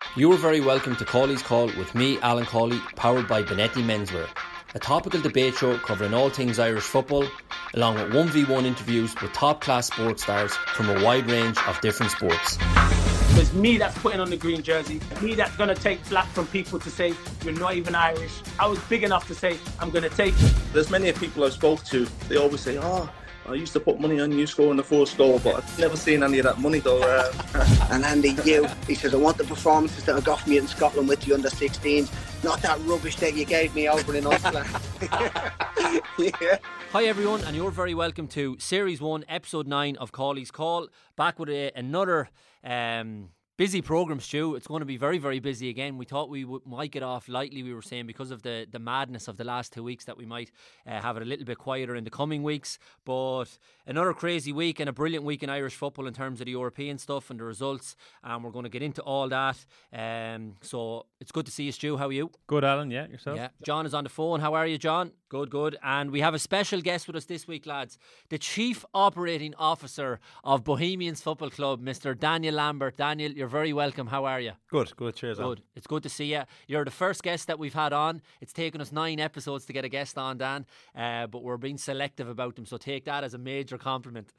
You are very welcome to Cawley's Call with me, Alan Cawley, powered by Benetti Menswear, a topical debate show covering all things Irish football, along with 1v1 interviews with top-class sports stars from a wide range of different sports. It's me that's putting on the green jersey, me that's going to take flack from people to say, you're not even Irish. I was big enough to say, I'm going to take it. There's many people I've spoke to, they always say, I used to put money on you scoring the first goal, but I've never seen any of that money though. And Andy, he says, I want the performances that I got from you in Scotland with the under-16s, not that rubbish that you gave me over in Iceland. Yeah. Hi everyone, and you're very welcome to Series 1, Episode 9 of Cawley's Call. Back with another busy programme, Stu. It's going to be very, very busy again. We thought we might get off lightly, we were saying, because of the madness of the last 2 weeks, that we might have it a little bit quieter in the coming weeks. But another crazy week and a brilliant week in Irish football in terms of the European stuff and the results. And we're going to get into all that. So it's good to see you, Stu. How are you? Good, Alan. Yeah, yourself? Yeah. John is on the phone. How are you, John? Good, good. And we have a special guest with us this week, lads. The Chief Operating Officer of Bohemians Football Club, Mr. Daniel Lambert. Daniel, you're very welcome. How are you? Good, cheers. Good. Alan. It's good to see you. You're the first guest that we've had on. It's taken us 9 episodes to get a guest on, Dan, but we're being selective about them, so take that as a major compliment.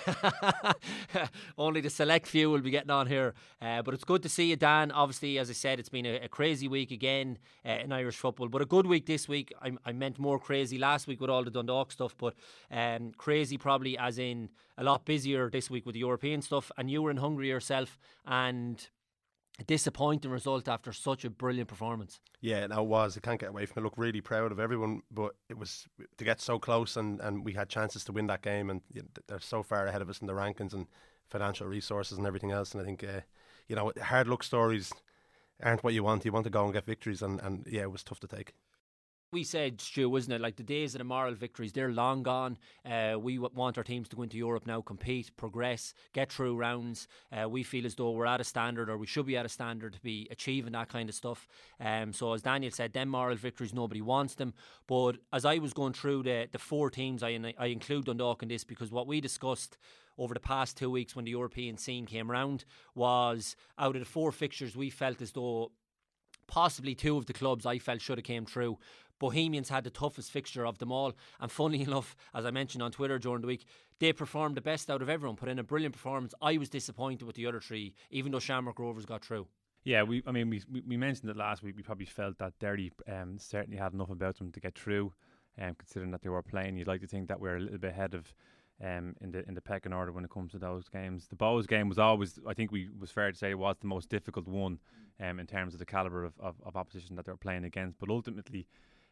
Only the select few will be getting on here. But it's good to see you, Dan. Obviously, as I said, it's been a crazy week again in Irish football, but a good week this week. I meant more crazy last week with all the Dundalk stuff, but crazy probably as in a lot busier this week with the European stuff. And you were in Hungary yourself, and a disappointing result after such a brilliant performance. Yeah, no, it was. I can't get away from it. Look, really proud of everyone, but it was to get so close, and we had chances to win that game, and they're so far ahead of us in the rankings and financial resources and everything else. And I think, hard luck stories aren't what you want. You want to go and get victories, and yeah, it was tough to take. We said, Stu, wasn't it, like the days of the moral victories, they're long gone. We want our teams to go into Europe now, compete, progress, get through rounds. We feel as though we're at a standard, or we should be at a standard to be achieving that kind of stuff. So as Daniel said, them moral victories, nobody wants them. But as I was going through the 4 teams, I include Dundalk in this, because what we discussed over the past 2 weeks when the European scene came round was, out of the 4 fixtures, we felt as though possibly 2 of the clubs I felt should have came through. Bohemians had the toughest fixture of them all, and funnily enough, as I mentioned on Twitter during the week, they performed the best out of everyone, put in a brilliant performance. I was disappointed with the other 3, even though Shamrock Rovers got through. Yeah, we mentioned it last week. We probably felt that Derry certainly had enough about them to get through, considering that they were playing. You'd like to think that we're a little bit ahead of in the pecking order when it comes to those games. The Bohs game was always, I think was fair to say, it was the most difficult one in terms of the calibre of opposition that they were playing against. But ultimately,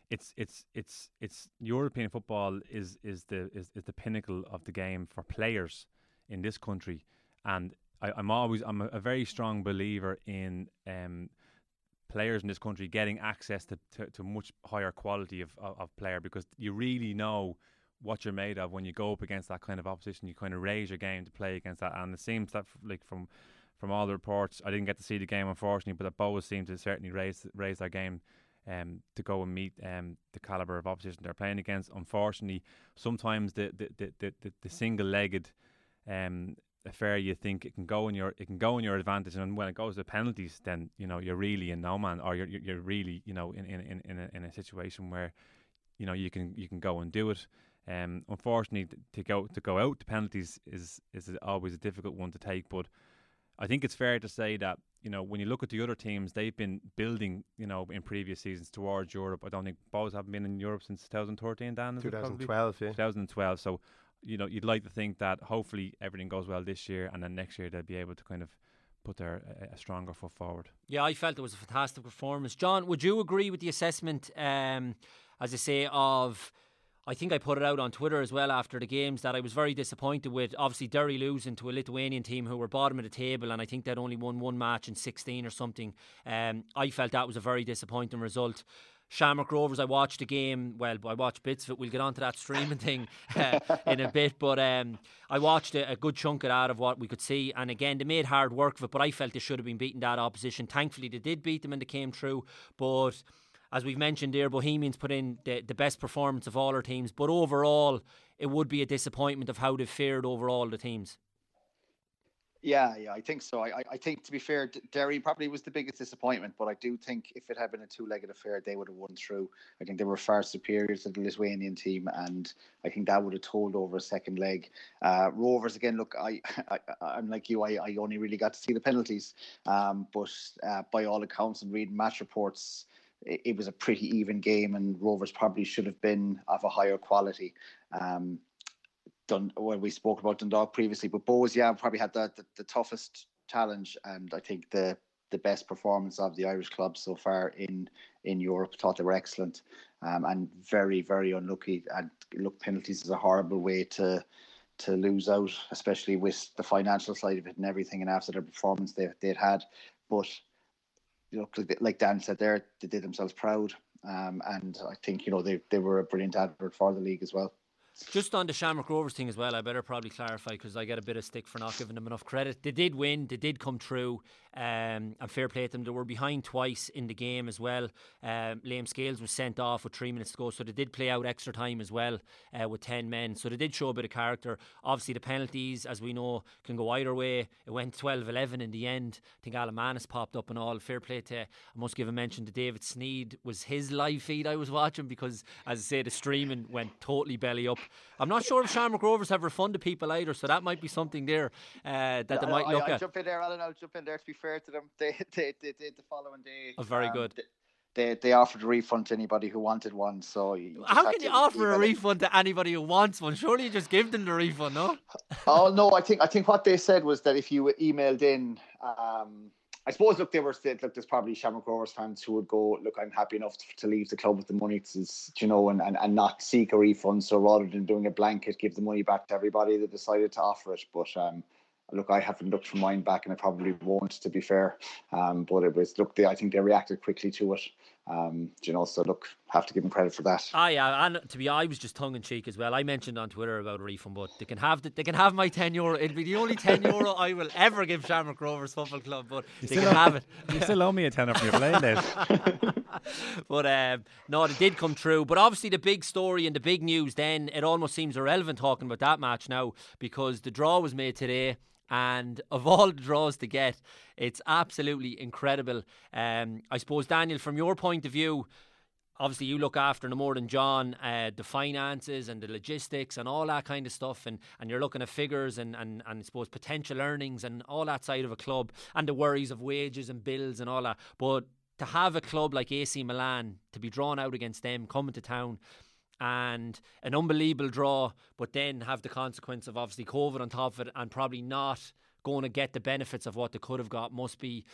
it's European football is the pinnacle of the game for players in this country, and I'm a very strong believer in players in this country getting access to much higher quality of player, because you really know what you're made of when you go up against that kind of opposition. You kind of raise your game to play against that, and it seems that, like, from all the reports, I didn't get to see the game unfortunately, but the Bohs seem to certainly raise their game to go and meet the calibre of opposition they're playing against. Unfortunately, sometimes the single-legged affair, you think it can go in your advantage, and when it goes to penalties, then you're really in no man, or you're really in a situation where you can go and do it. Unfortunately, to go out to penalties is always a difficult one to take, but I think it's fair to say that when you look at the other teams, they've been building in previous seasons towards Europe. I don't think Bohs haven't been in Europe since 2013, Dan. 2012, yeah. 2012. So you'd like to think that hopefully everything goes well this year, and then next year they'll be able to kind of put a stronger foot forward. Yeah, I felt it was a fantastic performance. John, would you agree with the assessment, as I say, of... I think I put it out on Twitter as well after the games, that I was very disappointed with, obviously, Derry losing to a Lithuanian team who were bottom of the table, and I think they'd only won 1 match in 16 or something. I felt that was a very disappointing result. Shamrock Rovers, I watched the game. Well, I watched bits of it. We'll get on to that streaming thing in a bit. But I watched a good chunk of that, of what we could see. And again, they made hard work of it, but I felt they should have been beating that opposition. Thankfully, they did beat them and they came through. But as we've mentioned there, Bohemians put in the best performance of all our teams. But overall, it would be a disappointment of how they've fared overall, the teams. Yeah, I think so. I think, to be fair, Derry probably was the biggest disappointment, but I do think if it had been a two-legged affair, they would have won through. I think they were far superior to the Lithuanian team, and I think that would have told over a second leg. Rovers, again, look, I'm like you, I only really got to see the penalties, but by all accounts and reading match reports, it was a pretty even game, and Rovers probably should have been of a higher quality. We spoke about Dundalk previously, but Bohs, probably had the toughest challenge, and I think the best performance of the Irish club so far in Europe. Thought they were excellent, and very, very unlucky. And look, penalties is a horrible way to lose out, especially with the financial side of it and everything, and after the performance they'd had. But like Dan said there, they did themselves proud, and I think they were a brilliant advert for the league as well. Just on the Shamrock Rovers thing as well, I better probably clarify, because I get a bit of stick for not giving them enough credit. They did win, they did come through, and fair play to them. They were behind twice in the game as well. Liam Scales was sent off with 3 minutes to go, so they did play out extra time as well with 10 men. So they did show a bit of character. Obviously the penalties, as we know, can go either way. It went 12-11 in the end. I think Alamanis popped up and all. Fair play to, I must give a mention to David Sneed. Was his live feed I was watching, because as I say, the streaming went totally belly up. I'm not sure if Shamrock Rovers have refunded people either, so that might be something there that they might look at. I'll jump in there, Alan. I'll jump in there. To be fair to them, they did the following day. Oh, very good. They offered a refund to anybody who wanted one. So how can you offer a refund to anybody who wants one? Surely you just give them the refund, no? Oh no, I think what they said was that if you emailed in, I suppose, look, there's probably Shamrock Rovers fans who would go, look, I'm happy enough to leave the club with the money, and not seek a refund. So rather than doing a blanket, give the money back to everybody, they decided to offer it. But look, I haven't looked for mine back, and I probably won't, to be fair. But it was, look, I think they reacted quickly to it. So look, have to give them credit for that. Yeah, and I was just tongue in cheek as well. I mentioned on Twitter about a refund, but they can have my €10. It'll be the only €10 I will ever give Shamrock Rovers Football Club, but they can have it. You still owe me a tenner from your playing days. But no, they did come through. But obviously the big story and the big news then, it almost seems irrelevant talking about that match now, because the draw was made today. And of all the draws to get, it's absolutely incredible. I suppose, Daniel, from your point of view, obviously you look after no more than John, the finances and the logistics and all that kind of stuff, and you're looking at figures and I suppose potential earnings and all that side of a club, and the worries of wages and bills and all that. But to have a club like AC Milan, to be drawn out against them coming to town, and an unbelievable draw, but then have the consequence of obviously COVID on top of it, and probably not going to get the benefits of what they could have got, must be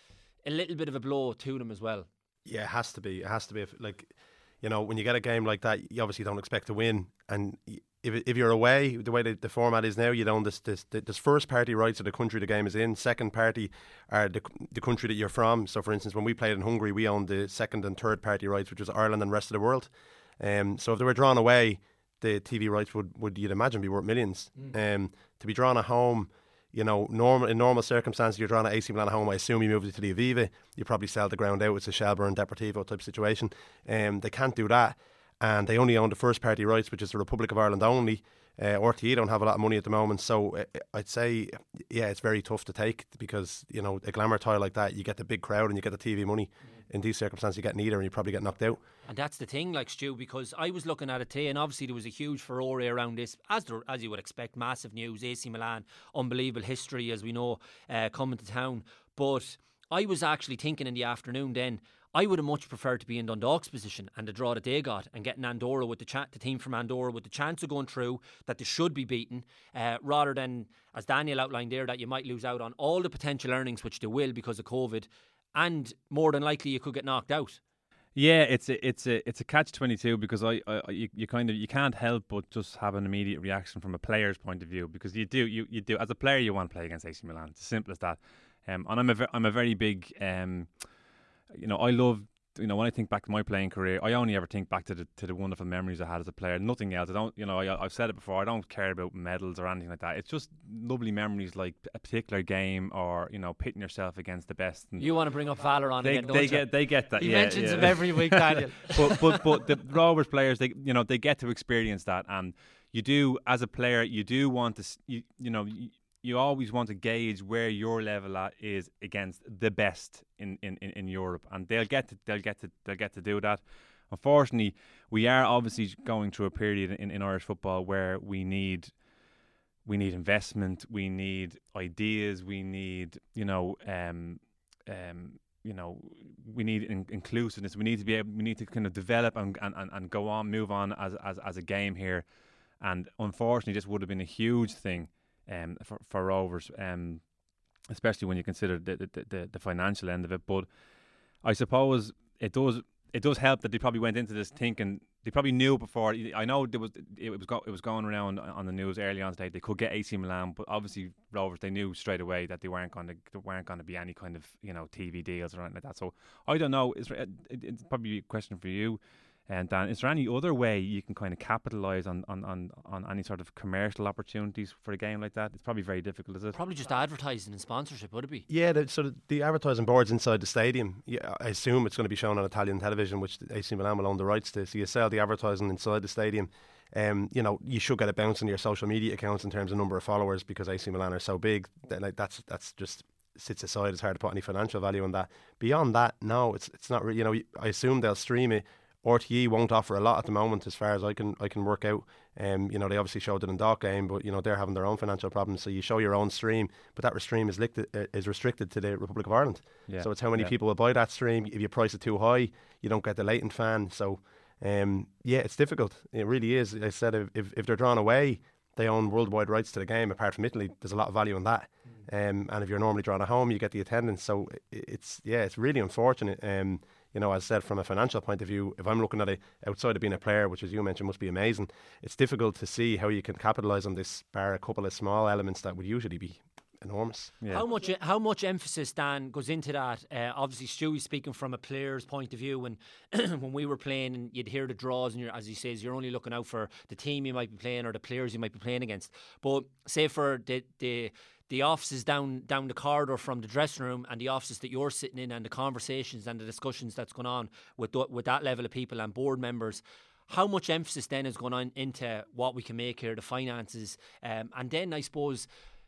a little bit of a blow to them as well. Yeah, it has to be. It has to be. Like, when you get a game like that, you obviously don't expect to win. And if you're away, the way the format is now, there's first party rights of the country the game is in. Second party are the country that you're from. So, for instance, when we played in Hungary, we owned the second and third party rights, which was Ireland and the rest of the world. So if they were drawn away, the TV rights would you'd imagine be worth millions. To be drawn at home, in normal circumstances, you're drawn at AC Milan at home. I assume you move it to the Aviva. You probably sell the ground out. It's a Shelbourne Deportivo type situation. They can't do that, and they only own the first party rights, which is the Republic of Ireland only. RTE don't have a lot of money at the moment, so I'd say, it's very tough to take, because a glamour tie like that, you get the big crowd and you get the TV money. In these circumstances, you get neither, and you probably get knocked out. And that's the thing, like, Stu, because I was looking at it today, and obviously there was a huge furore around this, as you would expect, massive news. AC Milan, unbelievable history, as we know, coming to town. But I was actually thinking in the afternoon then, I would have much preferred to be in Dundalk's position and the draw that they got, and getting Andorra with the team from Andorra with the chance of going through, that they should be beaten, rather than, as Daniel outlined there, that you might lose out on all the potential earnings, which they will because of COVID, and more than likely you could get knocked out. Yeah, it's a catch-22, because you can't help but just have an immediate reaction from a player's point of view, because you do as a player you want to play against AC Milan. It's as simple as that. And I'm a very big I love, when I think back to my playing career, I only ever think back to the wonderful memories I had as a player. Nothing else. I don't, I've said it before, I don't care about medals or anything like that. It's just lovely memories, like a particular game, or pitting yourself against the best. And you want to bring up Valor on again, don't you? They get that. He mentions him every week, Daniel. but the Rovers players, they get to experience that, and you do, as a player, you do want to, you always want to gauge where your level is against the best in Europe, and they'll get to do that. Unfortunately, we are obviously going through a period in Irish football where we need investment, we need ideas, we need we need inclusiveness. We need to kind of develop and go on, move on as a game here. And unfortunately, this would have been a huge thing for Rovers, especially when you consider the financial end of it. But I suppose it does help that they probably went into this thinking, they probably knew before. I know it was going around on the news early on today they could get AC Milan, but obviously Rovers, they knew straight away that there weren't going to be any kind of TV deals or anything like that. So I don't know. It's probably a question for you. And Dan, is there any other way you can kind of capitalise on any sort of commercial opportunities for a game like that? It's probably very difficult, is it? Probably just advertising and sponsorship, would it be? Yeah, the advertising boards inside the stadium, I assume it's going to be shown on Italian television, which AC Milan will own the rights to. So you sell the advertising inside the stadium. You should get a bounce on your social media accounts in terms of number of followers, because AC Milan are so big. That's just sits aside. It's hard to put any financial value on that. Beyond that, no, it's not really. I assume they'll stream it. RTE won't offer a lot at the moment, as far as I can work out. They obviously showed the Dundalk game, but they're having their own financial problems. So you show your own stream, but that stream is restricted to the Republic of Ireland. Yeah. So it's how many people will buy that stream. If you price it too high, you don't get the latent fan. So it's difficult. It really is. I said if they're drawn away, they own worldwide rights to the game. Apart from Italy, there's a lot of value in that. And if you're normally drawn at home, you get the attendance. So it's really unfortunate. As I said, from a financial point of view, if I'm looking at it outside of being a player, which, as you mentioned, must be amazing, it's difficult to see how you can capitalise on this, bar a couple of small elements that would usually be enormous. Yeah. How much emphasis, Dan, goes into that? Obviously, Stewie's speaking from a player's point of view. When when we were playing, and you'd hear the draws, and as he says, you're only looking out for the team you might be playing or the players you might be playing against. But say for the offices down the corridor from the dressing room, and the offices that you're sitting in, and the conversations and the discussions that's going on with that level of people and board members, how much emphasis then is going on into what we can make here, the finances, and then I suppose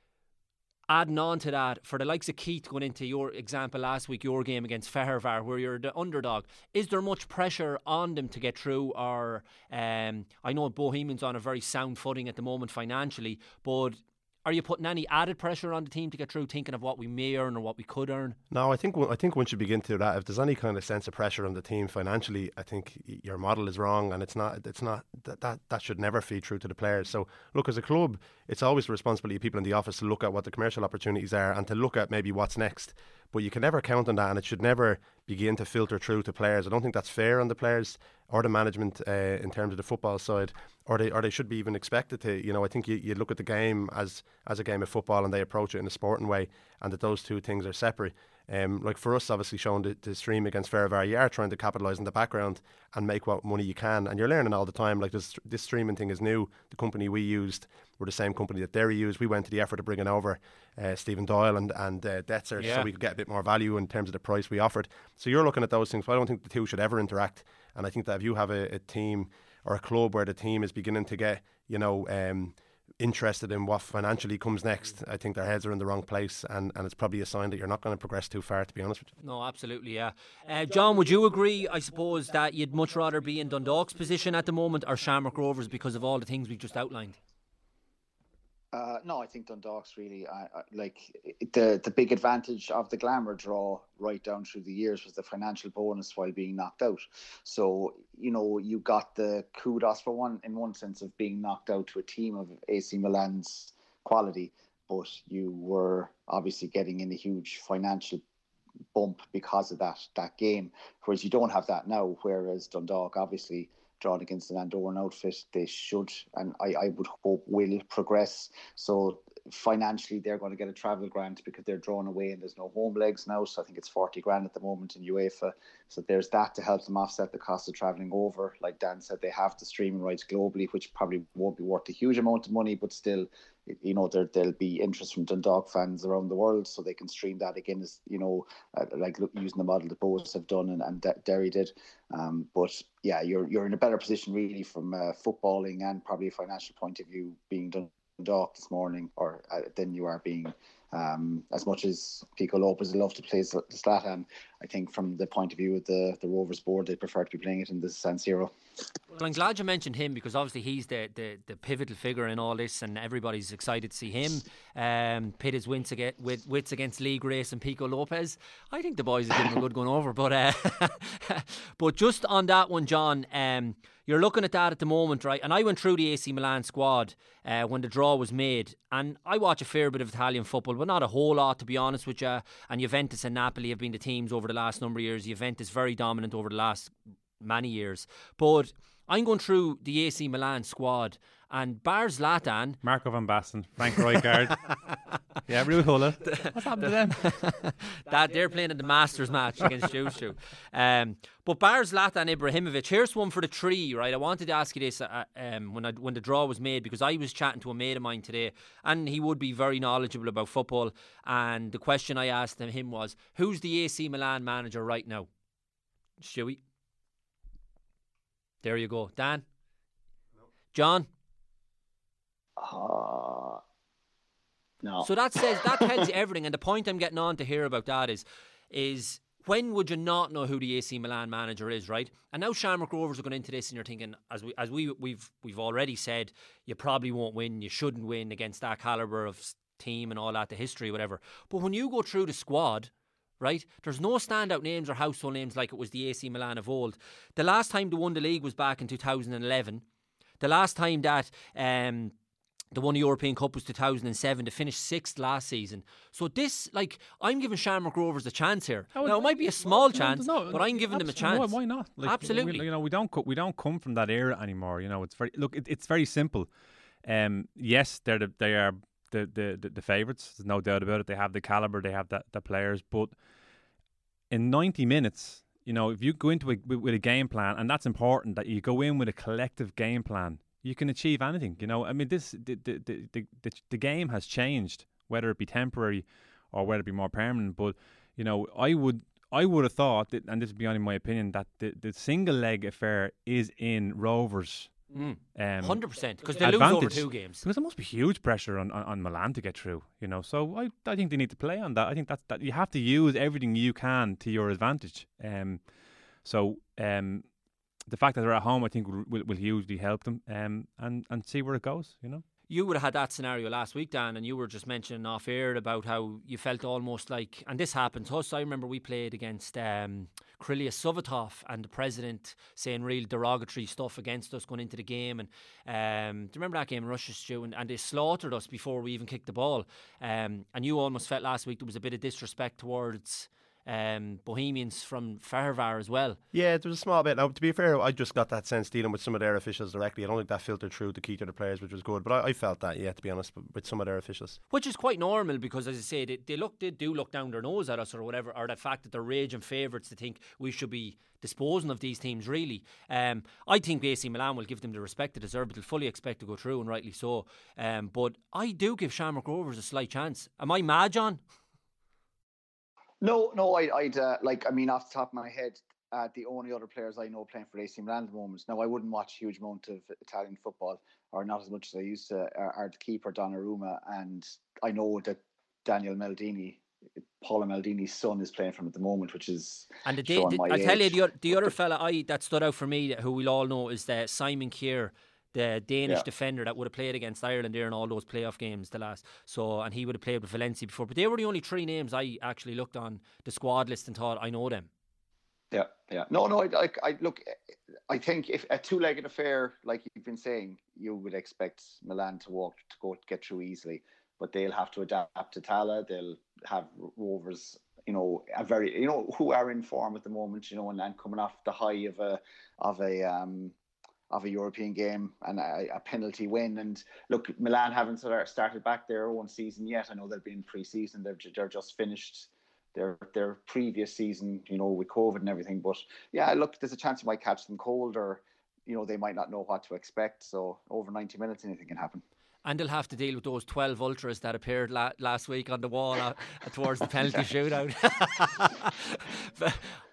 adding on to that, for the likes of Keith, going into your example last week, your game against Ferrovar, where you're the underdog, is there much pressure on them to get through? Or I know Bohemians on a very sound footing at the moment financially, but are you putting any added pressure on the team to get through, thinking of what we may earn or what we could earn? No, I think once you begin to do that, if there's any kind of sense of pressure on the team financially, I think your model is wrong, and it's not that should never feed through to the players. So look, as a club, it's always the responsibility of people in the office to look at what the commercial opportunities are and to look at maybe what's next. But you can never count on that, and it should never begin to filter through to players. I don't think that's fair on the players or the management in terms of the football side, or they should be even expected to. I think you look at the game as a game of football, and they approach it in a sporting way, and that those two things are separate. Like for us, obviously showing the stream against Ferrovar, you are trying to capitalise in the background and make what money you can, and you're learning all the time. Like this streaming thing is new. The company we used were the same company that Derry used. We went to the effort of bringing over Stephen Doyle and Detzer, so we could get a bit more value in terms of the price we offered. So you're looking at those things, but I don't think the two should ever interact. And I think that if you have a team or a club where the team is beginning to get interested in what financially comes next, I think their heads are in the wrong place, and it's probably a sign that you're not going to progress too far, to be honest with you. No, absolutely, yeah. John, would you agree, I suppose, that you'd much rather be in Dundalk's position at the moment or Shamrock Rovers because of all the things we've just outlined? No, I think Dundalk's really the big advantage of the glamour draw right down through the years was the financial bonus while being knocked out. So you got the kudos in one sense of being knocked out to a team of AC Milan's quality, but you were obviously getting in a huge financial bump because of that game. Whereas you don't have that now. Whereas Dundalk obviously drawn against an Andorran outfit, they should, and I would hope will progress. So financially, they're going to get a travel grant because they're drawn away and there's no home legs now. So I think it's 40 grand at the moment in UEFA. So there's that to help them offset the cost of travelling over. Like Dan said, they have the streaming rights globally, which probably won't be worth a huge amount of money, but still, there'll be interest from Dundalk fans around the world, so they can stream that again, as using the model that Bohs have done and Derry did. But yeah, you're in a better position really from a footballing and probably a financial point of view being Dundalk this morning, or than you are being. As much as Pico Lopez love to play Zlatan, I think from the point of view of the Rovers board, they prefer to be playing it in the San Siro. Well, I'm glad you mentioned him, because obviously he's the pivotal figure in all this, and everybody's excited to see him pit his wits against Lee Grace and Pico Lopez. I think the boys are giving him a good going over, but but just on that one, John, you're looking at that at the moment, right? And I went through the AC Milan squad when the draw was made, and I watch a fair bit of Italian football, but not a whole lot, to be honest with you. And Juventus and Napoli have been the teams over the last number of years. Juventus very dominant over the last many years. But I'm going through the AC Milan squad, and bar Zlatan, Marco van Basten, Frank Rijkaard, yeah, Rui Hulla. What's happened to them? That they're playing in the Masters match against Juve. But bar Zlatan Ibrahimovic, here's one for the tree, right? I wanted to ask you this when the draw was made, because I was chatting to a mate of mine today, and he would be very knowledgeable about football. And the question I asked him was, who's the AC Milan manager right now? Stewie? There you go. Dan? John? No. So that tells you everything. And the point I'm getting on to hear about that is when would you not know who the AC Milan manager is, right? And now Shamrock Rovers are going into this, and you're thinking, as we've already said, you probably won't win, you shouldn't win against that calibre of team and all that, the history, whatever. But when you go through the squad, right, there's no standout names or household names like it was the AC Milan of old. The last time they won the league was back in 2011. The last time that they won the European Cup was 2007. They finished 6th last season. So this, I'm giving Shamrock Rovers a chance here. Now, it might be a small chance, but I'm giving them a chance. Why not? Absolutely. We don't come from that era anymore. It's very simple. Yes, they are the favourites. There's no doubt about it. They have the calibre. They have the players. But in 90 minutes, if you go into with a game plan, and that's important, that you go in with a collective game plan, you can achieve anything. The game has changed, whether it be temporary or whether it be more permanent. But I would have thought that, and this would be only my opinion, that the single leg affair is in Rovers. 100%, because they lose over 2 games. Because there must be huge pressure on Milan to get through, So I think they need to play on that. I think that you have to use everything you can to your advantage. The fact that they're at home, I think, will hugely help them, and see where it goes. You would have had that scenario last week, Dan, and you were just mentioning off air about how you felt almost like, and this happened to us. I remember we played against Krylia Sovetov, and the president saying real derogatory stuff against us going into the game. And do you remember that game in Russia, Stu? And they slaughtered us before we even kicked the ball. And you almost felt last week there was a bit of disrespect towards Bohemians from Farvar as well. Yeah, there was a small bit. Now, to be fair, I just got that sense dealing with some of their officials directly. I don't think that filtered through to key to the players, which was good. But I felt that, to be honest, with some of their officials. Which is quite normal, because, as I say, they do look down their nose at us or whatever, or the fact that they're raging favourites to think we should be disposing of these teams, really. I think AC Milan will give them the respect they deserve, but they'll fully expect to go through, and rightly so. But I do give Shamrock Rovers a slight chance. Am I mad, John? No, I'd off the top of my head, the only other players I know playing for AC Milan at the moment. Now, I wouldn't watch a huge amount of Italian football, or not as much as I used to, are the keeper Donnarumma, and I know that Daniel Maldini, Paolo Maldini's son, is playing for him at the moment, which is I'll tell you, the other fella that stood out for me, who we'll all know, is Simon Kjær, the Danish defender that would have played against Ireland there in all those playoff games and he would have played with Valencia before. But they were the only 3 names I actually looked on the squad list and thought, I know them. Yeah. No, I think if a 2-legged affair, like you've been saying, you would expect Milan to get through easily, but they'll have to adapt to Tala. They'll have Rovers, who are in form at the moment, and coming off the high of a European game and a penalty win. And look, Milan haven't started back their own season yet. I know they've been pre-season. They're just finished their previous season, with COVID and everything. But yeah, look, there's a chance you might catch them cold, or they might not know what to expect. So over 90 minutes, anything can happen. And they'll have to deal with those 12 ultras that appeared last week on the wall towards the penalty shootout.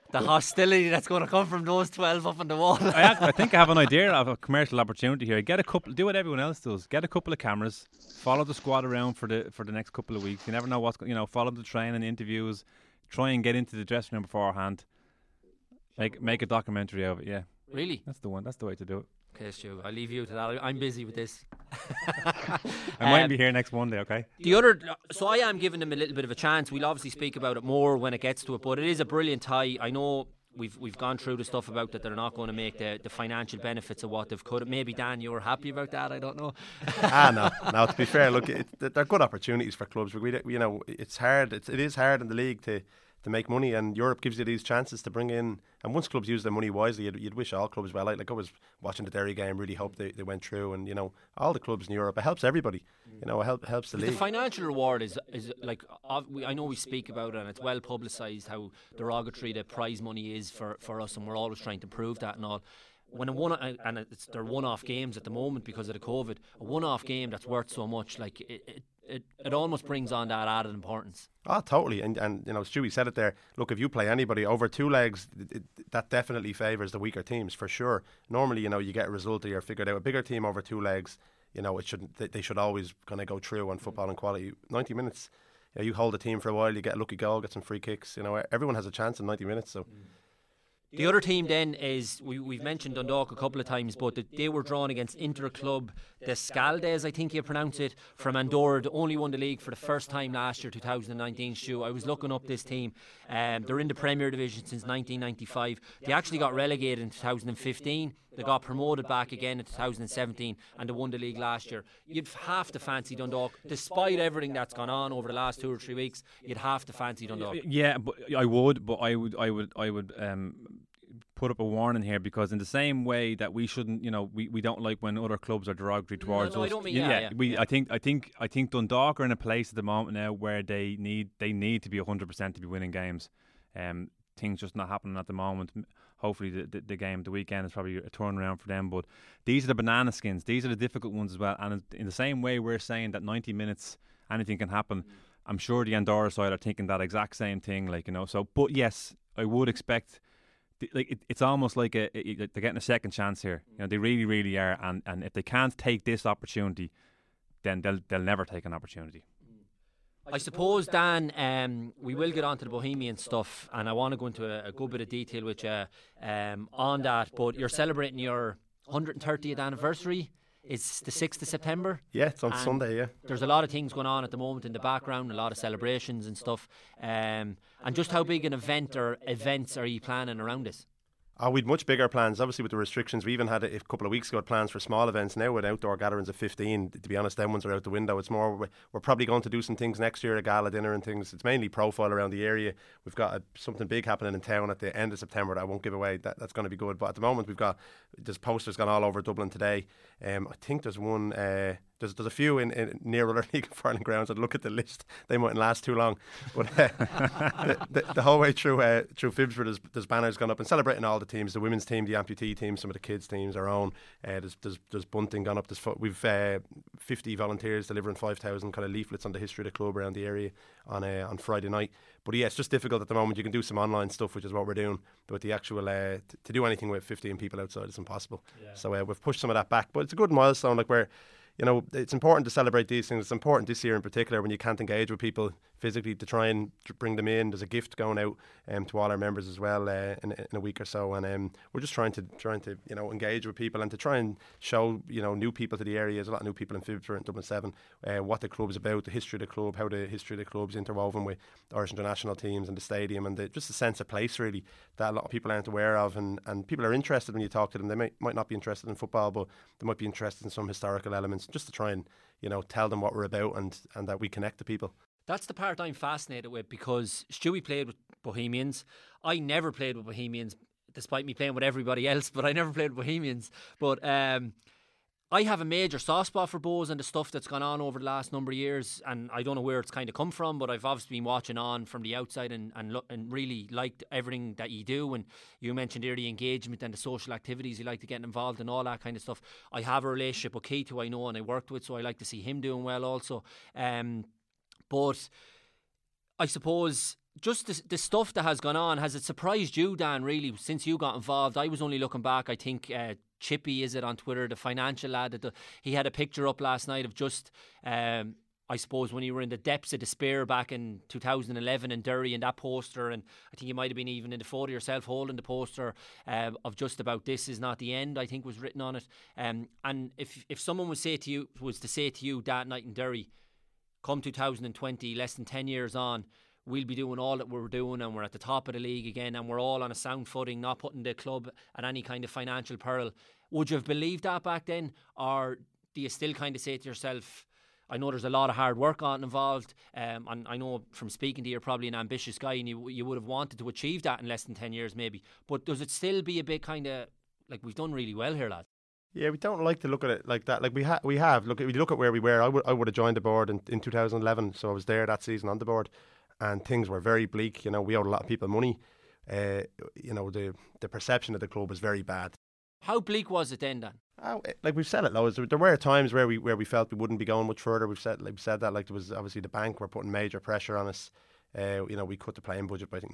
The hostility that's going to come from those 12 up on the wall. I think I have an idea of a commercial opportunity here. Do what everyone else does. Get a couple of cameras. Follow the squad around for the next couple of weeks. You never know follow the training, interviews. Try and get into the dressing room beforehand. Make a documentary of it. Yeah. Really? That's the one. That's the way to do it. Okay, Stu, I'll leave you to that. I'm busy with this. I might be here next Monday, okay? So I am giving them a little bit of a chance. We'll obviously speak about it more when it gets to it, but it is a brilliant tie. I know we've gone through the stuff about that they're not going to make the financial benefits of what they've could. Maybe, Dan, you were happy about that. I don't know. No. To be fair, look, they're good opportunities for clubs. It's hard. It is hard in the league to make money, and Europe gives you these chances to bring in. And once clubs use their money wisely, you'd wish all clubs well. Like I was watching the Derry game, really hope they went through. And all the clubs in Europe, it helps everybody. It helps the league. The financial reward is like I know we speak about it, and it's well publicised how derogatory the prize money is for us, and we're always trying to prove that and all. When they're one-off games at the moment because of the COVID, a one-off game that's worth so much, like it almost brings on that added importance. Oh, totally. And Stewie said it there. Look, if you play anybody over two legs, that definitely favours the weaker teams for sure. Normally, you get a result that you're figured out. A bigger team over two legs, they should always kind of go through on football and quality. 90 minutes, you hold a team for a while, you get a lucky goal, get some free kicks. Everyone has a chance in 90 minutes. So. The other team then is, we've mentioned Dundalk a couple of times, but they were drawn against Interclub de Scaldes, I think you pronounce it, from Andorra. They only won the league for the first time last year, 2019, Stu. I was looking up this team. They're in the Premier Division since 1995. They actually got relegated in 2015. They got promoted back again in 2017, and they won the league last year. You'd have to fancy Dundalk, despite everything that's gone on over the last 2 or 3 weeks. You'd have to fancy Dundalk. Yeah, but I would put up a warning here, because in the same way that we shouldn't, we don't like when other clubs are derogatory towards us. I don't mean I think Dundalk are in a place at the moment now where they need to be 100% to be winning games. Things just not happening at the moment. Hopefully the game the weekend is probably a turnaround for them, but these are the banana skins. These are the difficult ones as well. And in the same way we're saying that 90 minutes anything can happen, I'm sure the Andorra side are thinking that exact same thing. So, but yes, I would expect. It's almost like they're getting a second chance here. They really, really are. And if they can't take this opportunity, then they'll never take an opportunity. I suppose, Dan, we will get on to the Bohemian stuff, and I want to go into a good bit of detail with you on that. But you're celebrating your 130th anniversary. It's the 6th of September. Yeah, it's on Sunday, yeah. There's a lot of things going on at the moment in the background, a lot of celebrations and stuff. And just how big an event or events are you planning around this? We'd much bigger plans. Obviously, with the restrictions, we even had a couple of weeks ago plans for small events. Now with outdoor gatherings of 15, to be honest, them ones are out the window. It's more, we're probably going to do some things next year, a gala dinner and things. It's mainly profile around the area. We've got something big happening in town at the end of September that I won't give away. That's going to be good. But at the moment, there's posters gone all over Dublin today. I think there's one. There's a few in near other League of Ireland grounds. I'd look at the list; they mightn't last too long. But the whole way through Phibsborough, there's banners gone up and celebrating all the teams: the women's team, the amputee team, some of the kids' teams, our own. There's bunting gone up. We've 50 volunteers delivering 5,000 kind of leaflets on the history of the club around the area on Friday night. But yeah, it's just difficult at the moment. You can do some online stuff, which is what we're doing. But the actual to do anything with 15 people outside is impossible. Yeah. So we've pushed some of that back. But it's a good milestone. Like it's important to celebrate these things. It's important this year in particular when you can't engage with people physically to try and bring them in. There's a gift going out to all our members as well in a week or so, and we're just trying to engage with people and to try and show new people to the area. There's a lot of new people in Phibsborough and Dublin 7 what the club is about, the history of the club, how the history of the club is interwoven with Irish international teams and the stadium, and just a sense of place really that a lot of people aren't aware of, and people are interested when you talk to them. They might not be interested in football, but they might be interested in some historical elements, just to try and tell them what we're about and that we connect to people. That's the part I'm fascinated with, because Stewie played with Bohemians. I never played with Bohemians, despite me playing with everybody else, but I never played with Bohemians. But I have a major soft spot for Bohs and the stuff that's gone on over the last number of years, and I don't know where it's kind of come from, but I've obviously been watching on from the outside and really liked everything that you do. And you mentioned there the engagement and the social activities you like to get involved in, all that kind of stuff. I have a relationship with Keith, who I know and I worked with, so I like to see him doing well also. But I suppose just the stuff that has gone on, has it surprised you, Dan, really, since you got involved? I was only looking back, I think Chippy, is it, on Twitter, the financial lad, he had a picture up last night of just, I suppose, when you were in the depths of despair back in 2011 in Derry, and that poster, and I think you might have been even in the photo yourself holding the poster of just about "This is not the end," I think was written on it. And if someone was to say to you that night in Derry, come 2020, less than 10 years on, we'll be doing all that we're doing and we're at the top of the league again and we're all on a sound footing, not putting the club at any kind of financial peril, would you have believed that back then? Or do you still kind of say to yourself, I know there's a lot of hard work on involved, and I know from speaking to you, you're probably an ambitious guy and you would have wanted to achieve that in less than 10 years maybe, but does it still be a bit kind of like, we've done really well here, lads? Yeah, we don't like to look at it like that. Like we have. Look, if you look at where we were, I would have joined the board in 2011, so I was there that season on the board, and things were very bleak. You know, we owed a lot of people money. You know, the perception of the club was very bad. How bleak was it then, Dan? Like we've said it loads. There were times where we felt we wouldn't be going much further. We've said that. Like, there was obviously the bank were putting major pressure on us. You know, we cut the playing budget by, I think,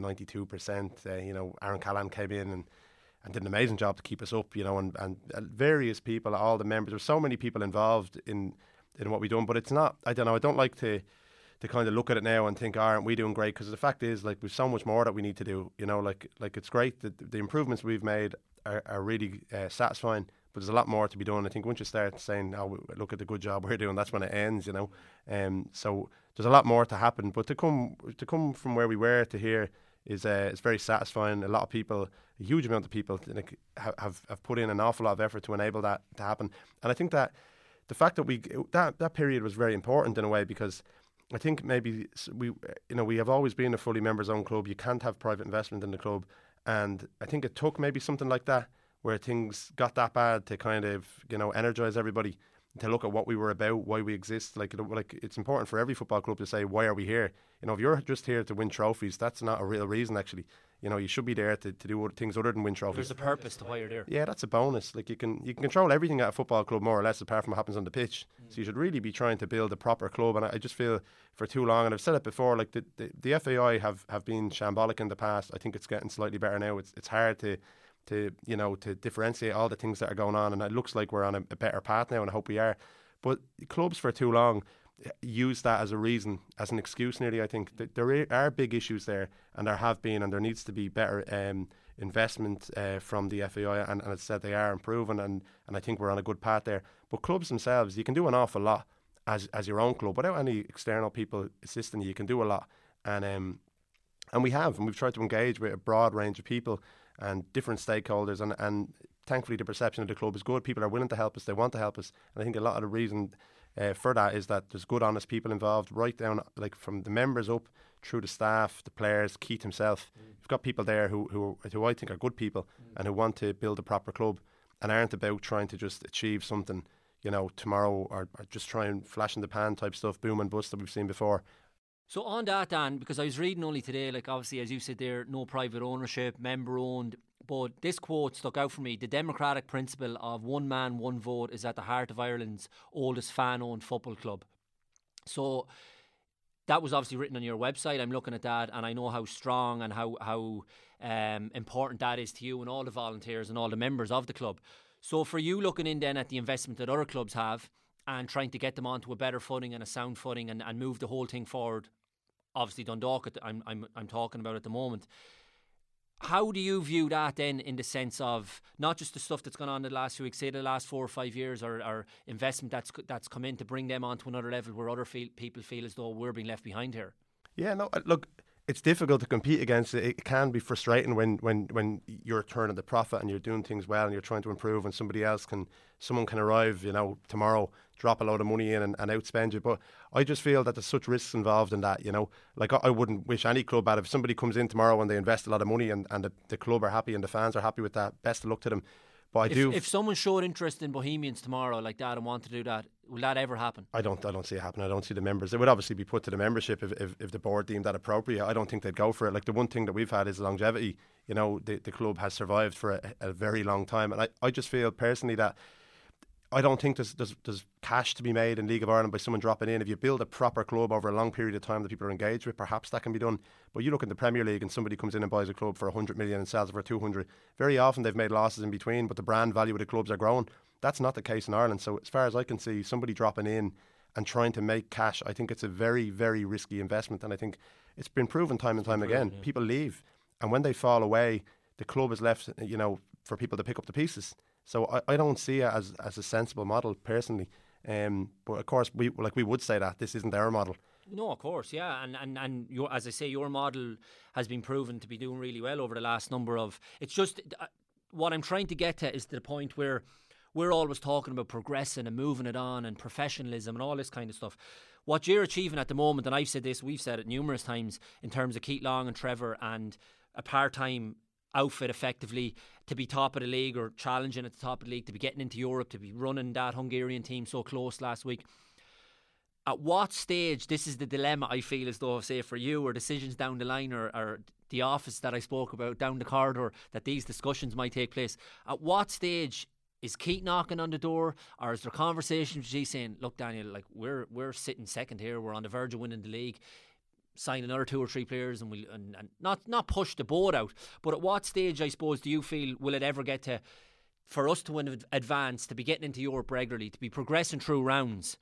92%. You know, Aaron Callan came in and did an amazing job to keep us up. You know, and various people, all the members. There were so many people involved in what we done. But it's not. I don't know. I don't like to kind of look at it now and think, aren't we doing great? Because the fact is, like, we've so much more that we need to do. You know, like it's great that the improvements we've made are really satisfying, but there's a lot more to be done. I think once you start saying, "Oh, look at the good job we're doing," that's when it ends. You know, so there's a lot more to happen. But to come from where we were to here is very satisfying. A lot of people, a huge amount of people, like, have put in an awful lot of effort to enable that to happen. And I think that the fact that that period was very important in a way, because I think maybe we have always been a fully members-owned club. You can't have private investment in the club. And I think it took maybe something like that, where things got that bad, to kind of, you know, energise everybody to look at what we were about, why we exist. Like it's important for every football club to say, why are we here? You know, if you're just here to win trophies, that's not a real reason, actually. You know, you should be there to do things other than win trophies. There's a purpose to why you're there. Yeah, that's a bonus. Like, you can control everything at a football club, more or less, apart from what happens on the pitch. So you should really be trying to build a proper club. And I just feel for too long, and I've said it before, like the FAI have been shambolic in the past. I think it's getting slightly better now. It's hard to differentiate all the things that are going on, and it looks like we're on a better path now, and I hope we are. But clubs for too long use that as a reason, as an excuse nearly. I think that there are big issues there, and there have been, and there needs to be better investment from the FAI, and as I said, they are improving, and I think we're on a good path there. But clubs themselves, you can do an awful lot as your own club without any external people assisting you. You can do a lot, and we've tried to engage with a broad range of people and different stakeholders, and thankfully the perception of the club is good. People are willing to help us, they want to help us, and I think a lot of the reason for that is that there's good, honest people involved, right down, like, from the members up through the staff, the players, Keith himself. You've got people there who I think are good people and who want to build a proper club and aren't about trying to just achieve something, you know, tomorrow, or just try and flash in the pan type stuff, boom and bust that we've seen before. So on that, Dan, because I was reading only today, like, obviously, as you said there, no private ownership, member owned, but this quote stuck out for me: the democratic principle of one man, one vote is at the heart of Ireland's oldest fan-owned football club. So that was obviously written on your website. I'm looking at that, and I know how strong and how important that is to you and all the volunteers and all the members of the club. So for you, looking in then at the investment that other clubs have and trying to get them onto a better footing and a sound footing and move the whole thing forward, obviously Dundalk I'm talking about at the moment. How do you view that then, in the sense of not just the stuff that's gone on in the last few weeks, say the last 4 or 5 years, or investment that's come in to bring them onto another level where other people feel as though we're being left behind here? Yeah, no, look, it's difficult to compete against it. It can be frustrating when you're turning the profit and you're doing things well and you're trying to improve, and someone can arrive, you know, tomorrow, drop a load of money in and outspend you. But I just feel that there's such risks involved in that, you know. Like, I wouldn't wish any club bad. If somebody comes in tomorrow and they invest a lot of money and the club are happy and the fans are happy with that, best of luck to them. But if someone showed interest in Bohemians tomorrow like that and want to do that, will that ever happen? I don't see it happen. I don't see the members. It would obviously be put to the membership if the board deemed that appropriate. I don't think they'd go for it. Like, the one thing that we've had is longevity. You know, the club has survived for a very long time, and I just feel personally that I don't think there's cash to be made in League of Ireland by someone dropping in. If you build a proper club over a long period of time that people are engaged with, perhaps that can be done. But you look at the Premier League and somebody comes in and buys a club for 100 million and sells it for 200. Very often they've made losses in between, but the brand value of the clubs are growing. That's not the case in Ireland. So as far as I can see, somebody dropping in and trying to make cash, I think it's a very, very risky investment. And I think it's been proven time and time again. Yeah. People leave, and when they fall away, the club is left, for people to pick up the pieces. So I don't see it as a sensible model personally. But of course, we would say that this isn't our model. No, of course, yeah, and as I say, your model has been proven to be doing really well over the last number of. It's just what I'm trying to get to is the point where we're always talking about progressing and moving it on and professionalism and all this kind of stuff. What you're achieving at the moment, and I've said this, we've said it numerous times, in terms of Keith Long and Trevor and a part-time outfit effectively to be top of the league or challenging at the top of the league, to be getting into Europe, to be running that Hungarian team so close last week. At what stage, this is the dilemma I feel as though, say for you, or decisions down the line, or the office that I spoke about down the corridor, that these discussions might take place. At what stage is Keith knocking on the door, or is there conversations with you saying, look Daniel, like we're sitting second here, we're on the verge of winning the league, sign another 2 or 3 players and not push the boat out. But at what stage, I suppose, do you feel will it ever get to, for us to advance, to be getting into Europe regularly, to be progressing through rounds?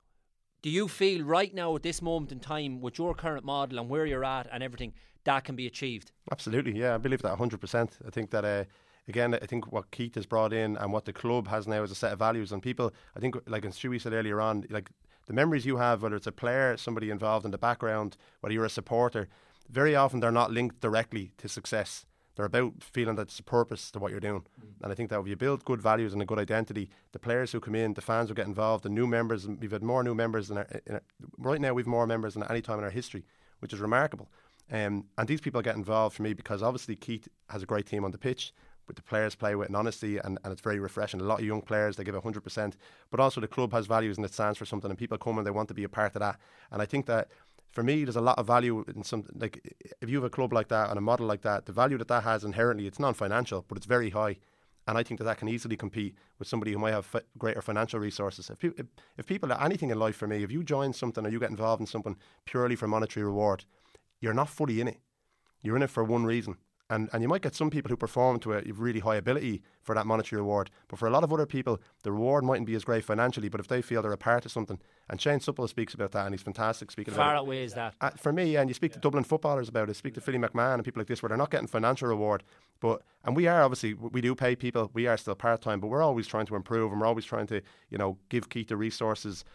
Do you feel right now at this moment in time, with your current model and where you're at and everything, that can be achieved? Absolutely, yeah, I believe that 100%. I think that again, I think what Keith has brought in and what the club has now is a set of values, and people, I think, like as Stewie said earlier on, like the memories you have, whether it's a player, somebody involved in the background, whether you're a supporter, very often they're not linked directly to success. They're about feeling that there's a purpose to what you're doing. And I think that if you build good values and a good identity, the players who come in, the fans who get involved, the new members, and we've had more new members right now we've more members than any time in our history, which is remarkable. And these people get involved for me because obviously Keith has a great team on the pitch, but the players play with an honesty and it's very refreshing. A lot of young players, they give 100%, but also the club has values and it stands for something, and people come and they want to be a part of that. And I think that for me, there's a lot of value in something like, if you have a club like that and a model like that, the value that has inherently, it's non-financial, but it's very high. And I think that can easily compete with somebody who might have greater financial resources. If people, anything in life for me, if you join something or you get involved in something purely for monetary reward, you're not fully in it. You're in it for one reason. And you might get some people who perform to a really high ability for that monetary reward. But for a lot of other people, the reward mightn't be as great financially, but if they feel they're a part of something. And Shane Supple speaks about that, and he's fantastic speaking about it. Far outweighs that. For me, and you speak to Dublin footballers about it, speak to Philly McMahon and people like this, where they're not getting financial reward. And we are, obviously, we do pay people, we are still part-time, but we're always trying to improve, and we're always trying to, give Keith the resources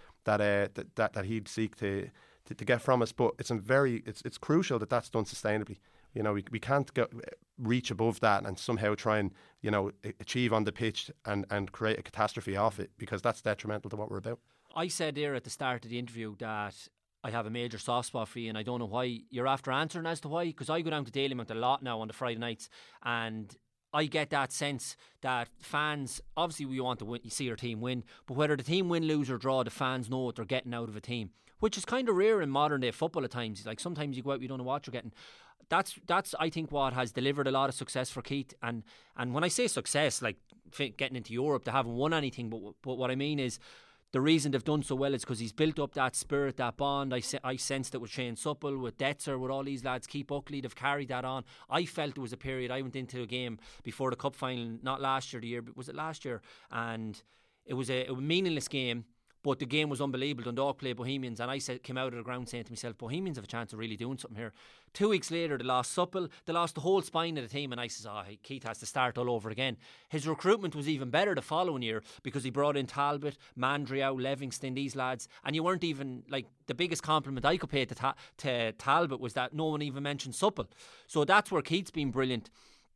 that he'd seek to get from us. But it's crucial that that's done sustainably. We can't reach above that and somehow try and, achieve on the pitch and create a catastrophe off it, because that's detrimental to what we're about. I said there at the start of the interview that I have a major soft spot for you, and I don't know why. You're after answering as to why, because I go down to Dalymount a lot now on the Friday nights, and I get that sense that fans, obviously we want to win, you see our team win, but whether the team win, lose or draw, the fans know what they're getting out of a team, which is kind of rare in modern day football at times. Like sometimes you go out, you don't know what you're getting. That's I think what has delivered a lot of success for Keith. And when I say success, like getting into Europe, they haven't won anything, but what I mean is the reason they've done so well is because he's built up that spirit, that bond. I sensed it with Shane Supple, with Detzer, with all these lads. Keith Buckley, they've carried that on. I felt there was a period, I went into a game before the cup final, not last year, the year, but was it last year? And it was a meaningless game. But the game was unbelievable. Dundalk played Bohemians, and I came out of the ground saying to myself, Bohemians have a chance of really doing something here. 2 weeks later, they lost Supple, they lost the whole spine of the team, and I says, Keith has to start all over again. His recruitment was even better the following year, because he brought in Talbot, Mandriau, Livingston, these lads, and you weren't even, like, the biggest compliment I could pay to Talbot was that no one even mentioned Supple. So that's where Keith's been brilliant.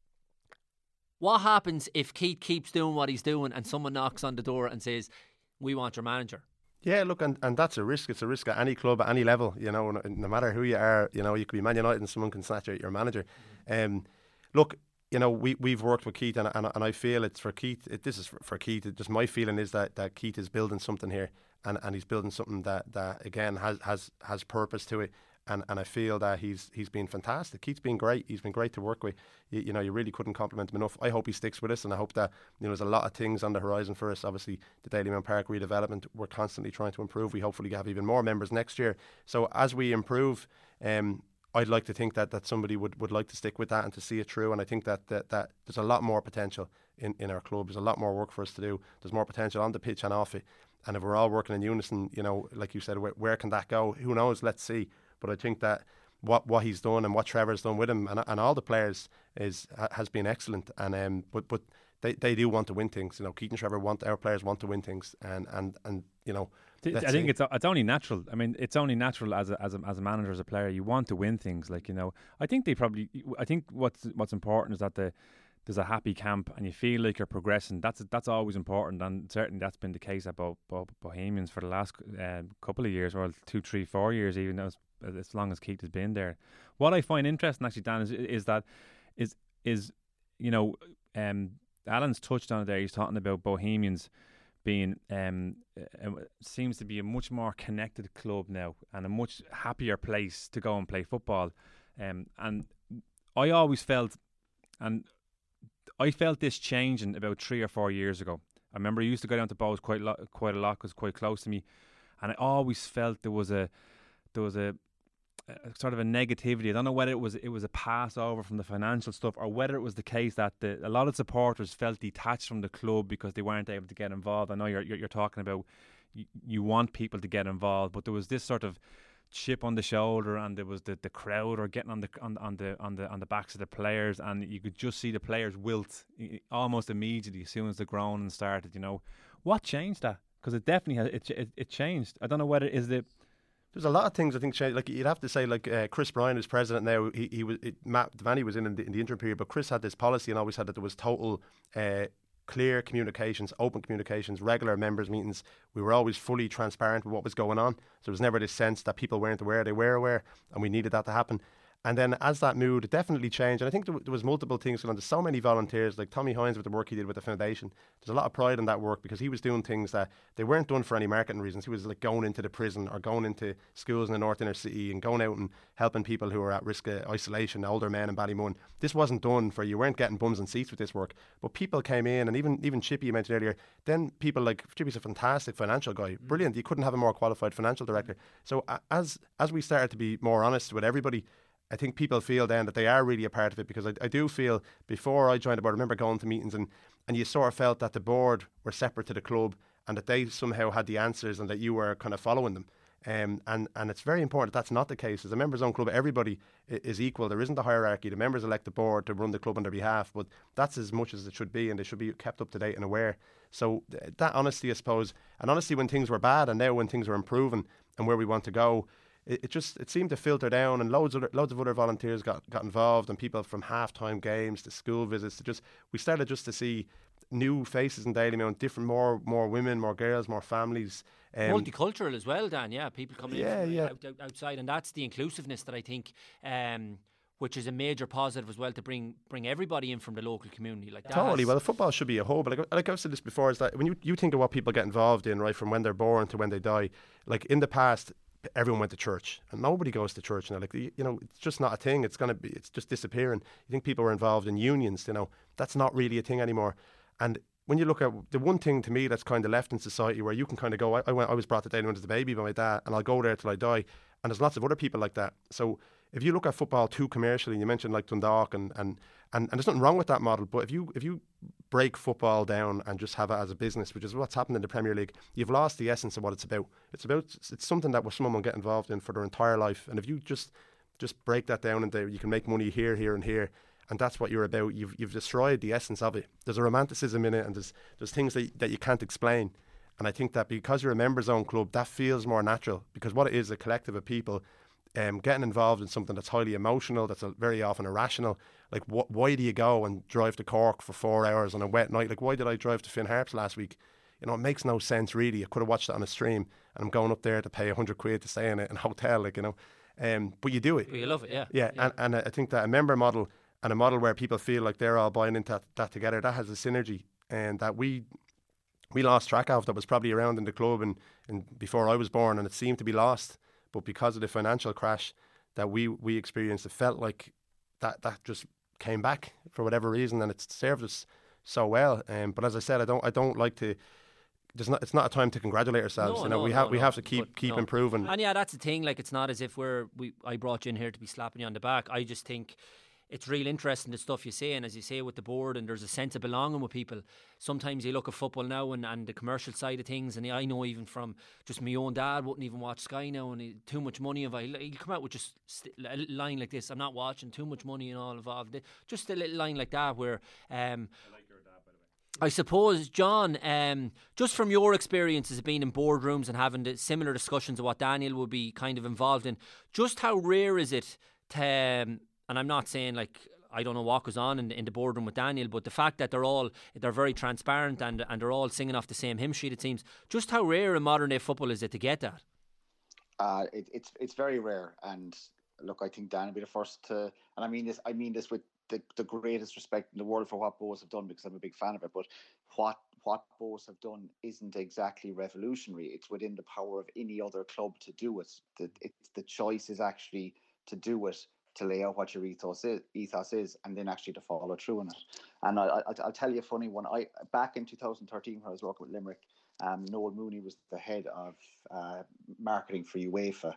What happens if Keith keeps doing what he's doing and someone knocks on the door and says, we want your manager? Yeah, look, and that's a risk. It's a risk at any club, at any level. No matter who you are, you could be Man United and someone can snatch out your manager. Look, we've worked with Keith, and I feel it's for Keith. This is for Keith. Just my feeling is that Keith is building something here, and he's building something that again has purpose to it. And I feel that he's been fantastic. Keith's been great. He's been great to work with. You know, you really couldn't compliment him enough. I hope he sticks with us, and I hope that, you know, there's a lot of things on the horizon for us. Obviously, the Dalymount Park redevelopment, we're constantly trying to improve. We hopefully have even more members next year. So as we improve, I'd like to think that somebody would like to stick with that and to see it through. And I think that there's a lot more potential in our club. There's a lot more work for us to do. There's more potential on the pitch and off it. And if we're all working in unison, you know, like you said, where can that go? Who knows? Let's see. But I think that what he's done and what Trevor's done with him and all the players has been excellent. And but they do want to win things. You know, Keith and Trevor our players want to win things. And you know, I think it's only natural. I mean, it's only natural as a manager, as a player, you want to win things. Like, you know, I think what's important is that there's a happy camp and you feel like you're progressing. That's always important, and certainly that's been the case about Bohemians for the last couple of years, or 2, 3, 4 years, even as long as Keith has been there. What I find interesting, actually, Dan, is you know, Alan's touched on it there. He's talking about Bohemians being seems to be a much more connected club now and a much happier place to go and play football. And I always felt, and I felt this changing about 3 or 4 years ago. I remember I used to go down to Bows quite a lot because it was quite close to me, and I always felt there was a sort of a negativity. I don't know whether it was a pass over from the financial stuff, or whether it was the case that a lot of supporters felt detached from the club because they weren't able to get involved. I know you're talking about you want people to get involved, but there was this sort of chip on the shoulder, and there was the crowd or getting on the backs of the players, and you could just see the players wilt almost immediately as soon as the groaning started. You know, what changed that? Because it definitely has. It changed. I don't know whether there's a lot of things I think changed. Like, you'd have to say, like, Chris Bryan is president now. Matt Devaney was in the interim period, but Chris had this policy and always said that there was total clear communications, open communications, regular members meetings. We were always fully transparent with what was going on. So there was never this sense that people weren't aware. They were aware, and we needed that to happen. And then as that mood, it definitely changed. And I think there was multiple things going on. There's so many volunteers, like Tommy Hines with the work he did with the foundation. There's a lot of pride in that work, because he was doing things that they weren't done for any marketing reasons. He was like going into the prison or going into schools in the North Inner City and going out and helping people who were at risk of isolation, older men in Ballymun. This wasn't done for, you weren't getting bums and seats with this work. But people came in, and even Chippy you mentioned earlier, then people like, Chippy's a fantastic financial guy. Brilliant. You couldn't have a more qualified financial director. So as we started to be more honest with everybody, I think people feel then that they are really a part of it, because I do feel, before I joined the board, I remember going to meetings and you sort of felt that the board were separate to the club and that they somehow had the answers and that you were kind of following them. And it's very important that's not the case. As a members-owned club, everybody is equal. There isn't a hierarchy. The members elect the board to run the club on their behalf, but that's as much as it should be, and they should be kept up to date and aware. So that honesty, I suppose, and honestly when things were bad, and now when things are improving and where we want to go, it seemed to filter down, and loads of other volunteers got involved, and people from half-time games to school visits to we started just to see new faces in Dalymount, different, more women, more girls, more families. Multicultural as well, Dan. Yeah, people coming in from outside, and that's the inclusiveness that I think, which is a major positive as well, to bring everybody in from the local community. Like that. Totally. Well, football should be a hub. Like I've said this before, is that when you think of what people get involved in, right, from when they're born to when they die, like in the past, everyone went to church, and nobody goes to church now. Like, you know, it's just not a thing. It's just disappearing. You think people were involved in unions, you know, that's not really a thing anymore. And when you look at the one thing to me that's kind of left in society, where you can kind of go, I was brought to Dalymount as a baby by my dad, and I'll go there till I die. And there's lots of other people like that. So if you look at football too commercially, and you mentioned like Dundalk, and there's nothing wrong with that model, but if you break football down and just have it as a business, which is what's happened in the Premier League, you've lost the essence of what it's about. It's something that someone will get involved in for their entire life. And if you just break that down, and you can make money here, and here, and that's what you're about, you've destroyed the essence of it. There's a romanticism in it, and there's things that you can't explain. And I think that because you're a members-owned club, that feels more natural, because what it is, a collective of people getting involved in something that's highly emotional, that's very often irrational. Like, why do you go and drive to Cork for 4 hours on a wet night? Like, why did I drive to Finn Harps last week? You know, it makes no sense, really. I could have watched it on a stream, and I'm going up there to pay £100 to stay in a hotel, like, you know. But you do it. Well, you love it, yeah. Yeah. And I think that a member model, and a model where people feel like they're all buying into that together, that has a synergy, and that we lost track of, that was probably around in the club and before I was born, and it seemed to be lost. But because of the financial crash, that we experienced, it felt like that just came back for whatever reason, and it's served us so well. But as I said, I don't like to. It's not a time to congratulate ourselves. We have to keep improving. And yeah, that's the thing. Like, it's not as if I brought you in here to be slapping you on the back. I just think it's real interesting, the stuff you say, and as you say with the board, and there's a sense of belonging with people. Sometimes you look at football now and the commercial side of things, and I know even from just my own dad wouldn't even watch Sky now, and too much money involved. He'll come out with just a little line like this: "I'm not watching, too much money and all involved." Just a little line like that where. I suppose, John, just from your experiences of being in boardrooms and having the similar discussions of what Daniel would be kind of involved in, just how rare is it to, and I'm not saying like I don't know what goes on in the boardroom with Daniel, but the fact that they're very transparent and they're all singing off the same hymn sheet, it seems, just how rare in modern day football is it to get that? It's very rare, and look, I think Dan will be the first to, and I mean this with the greatest respect in the world for what Bohs have done, because I'm a big fan of it, but what Bohs have done isn't exactly revolutionary. It's within the power of any other club to do it. The choice is actually to do it, to lay out what your ethos is, and then actually to follow through on it. And I'll tell you a funny one. Back in 2013, when I was working with Limerick, Noel Mooney was the head of marketing for UEFA,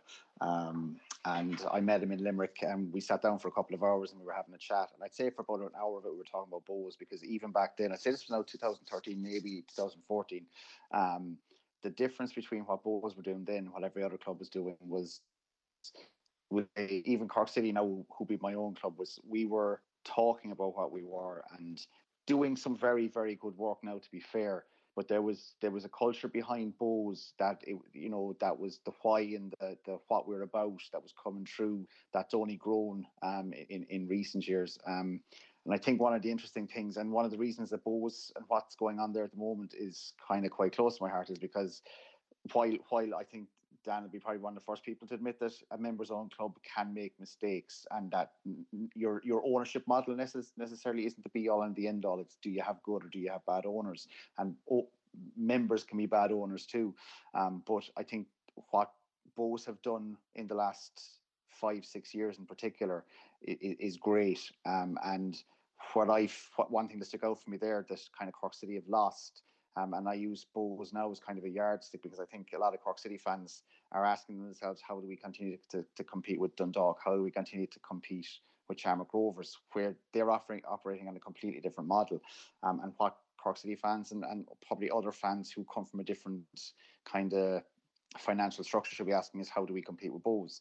and I met him in Limerick, and we sat down for a couple of hours and we were having a chat, and I'd say for about an hour of it we were talking about Bohs, because even back then, I'd say this was now 2013, maybe 2014, the difference between what Bohs were doing then and what every other club was doing was, with even Cork City now, who be my own club, was we were talking about what we were and doing some very, very good work now, to be fair. But there was a culture behind Bohs that that was the why and the what we're about, that was coming through. That's only grown in recent years. And I think one of the interesting things, and one of the reasons that Bohs and what's going on there at the moment is kind of quite close to my heart, is because while I think Dan will be probably one of the first people to admit that a members owned club can make mistakes, and that your ownership model necessarily isn't the be all and the end all. It's, do you have good or do you have bad owners? And members can be bad owners too. But I think what Bohs have done in the last 5-6 years in particular is great. And one thing that stuck out for me there, that kind of Cork City have lost. And I use Bohs now as kind of a yardstick, because I think a lot of Cork City fans are asking themselves, how do we continue to compete with Dundalk? How do we continue to compete with Shamrock Rovers, where they're operating on a completely different model? And what Cork City fans and probably other fans who come from a different kind of financial structure should be asking is, how do we compete with Bohs?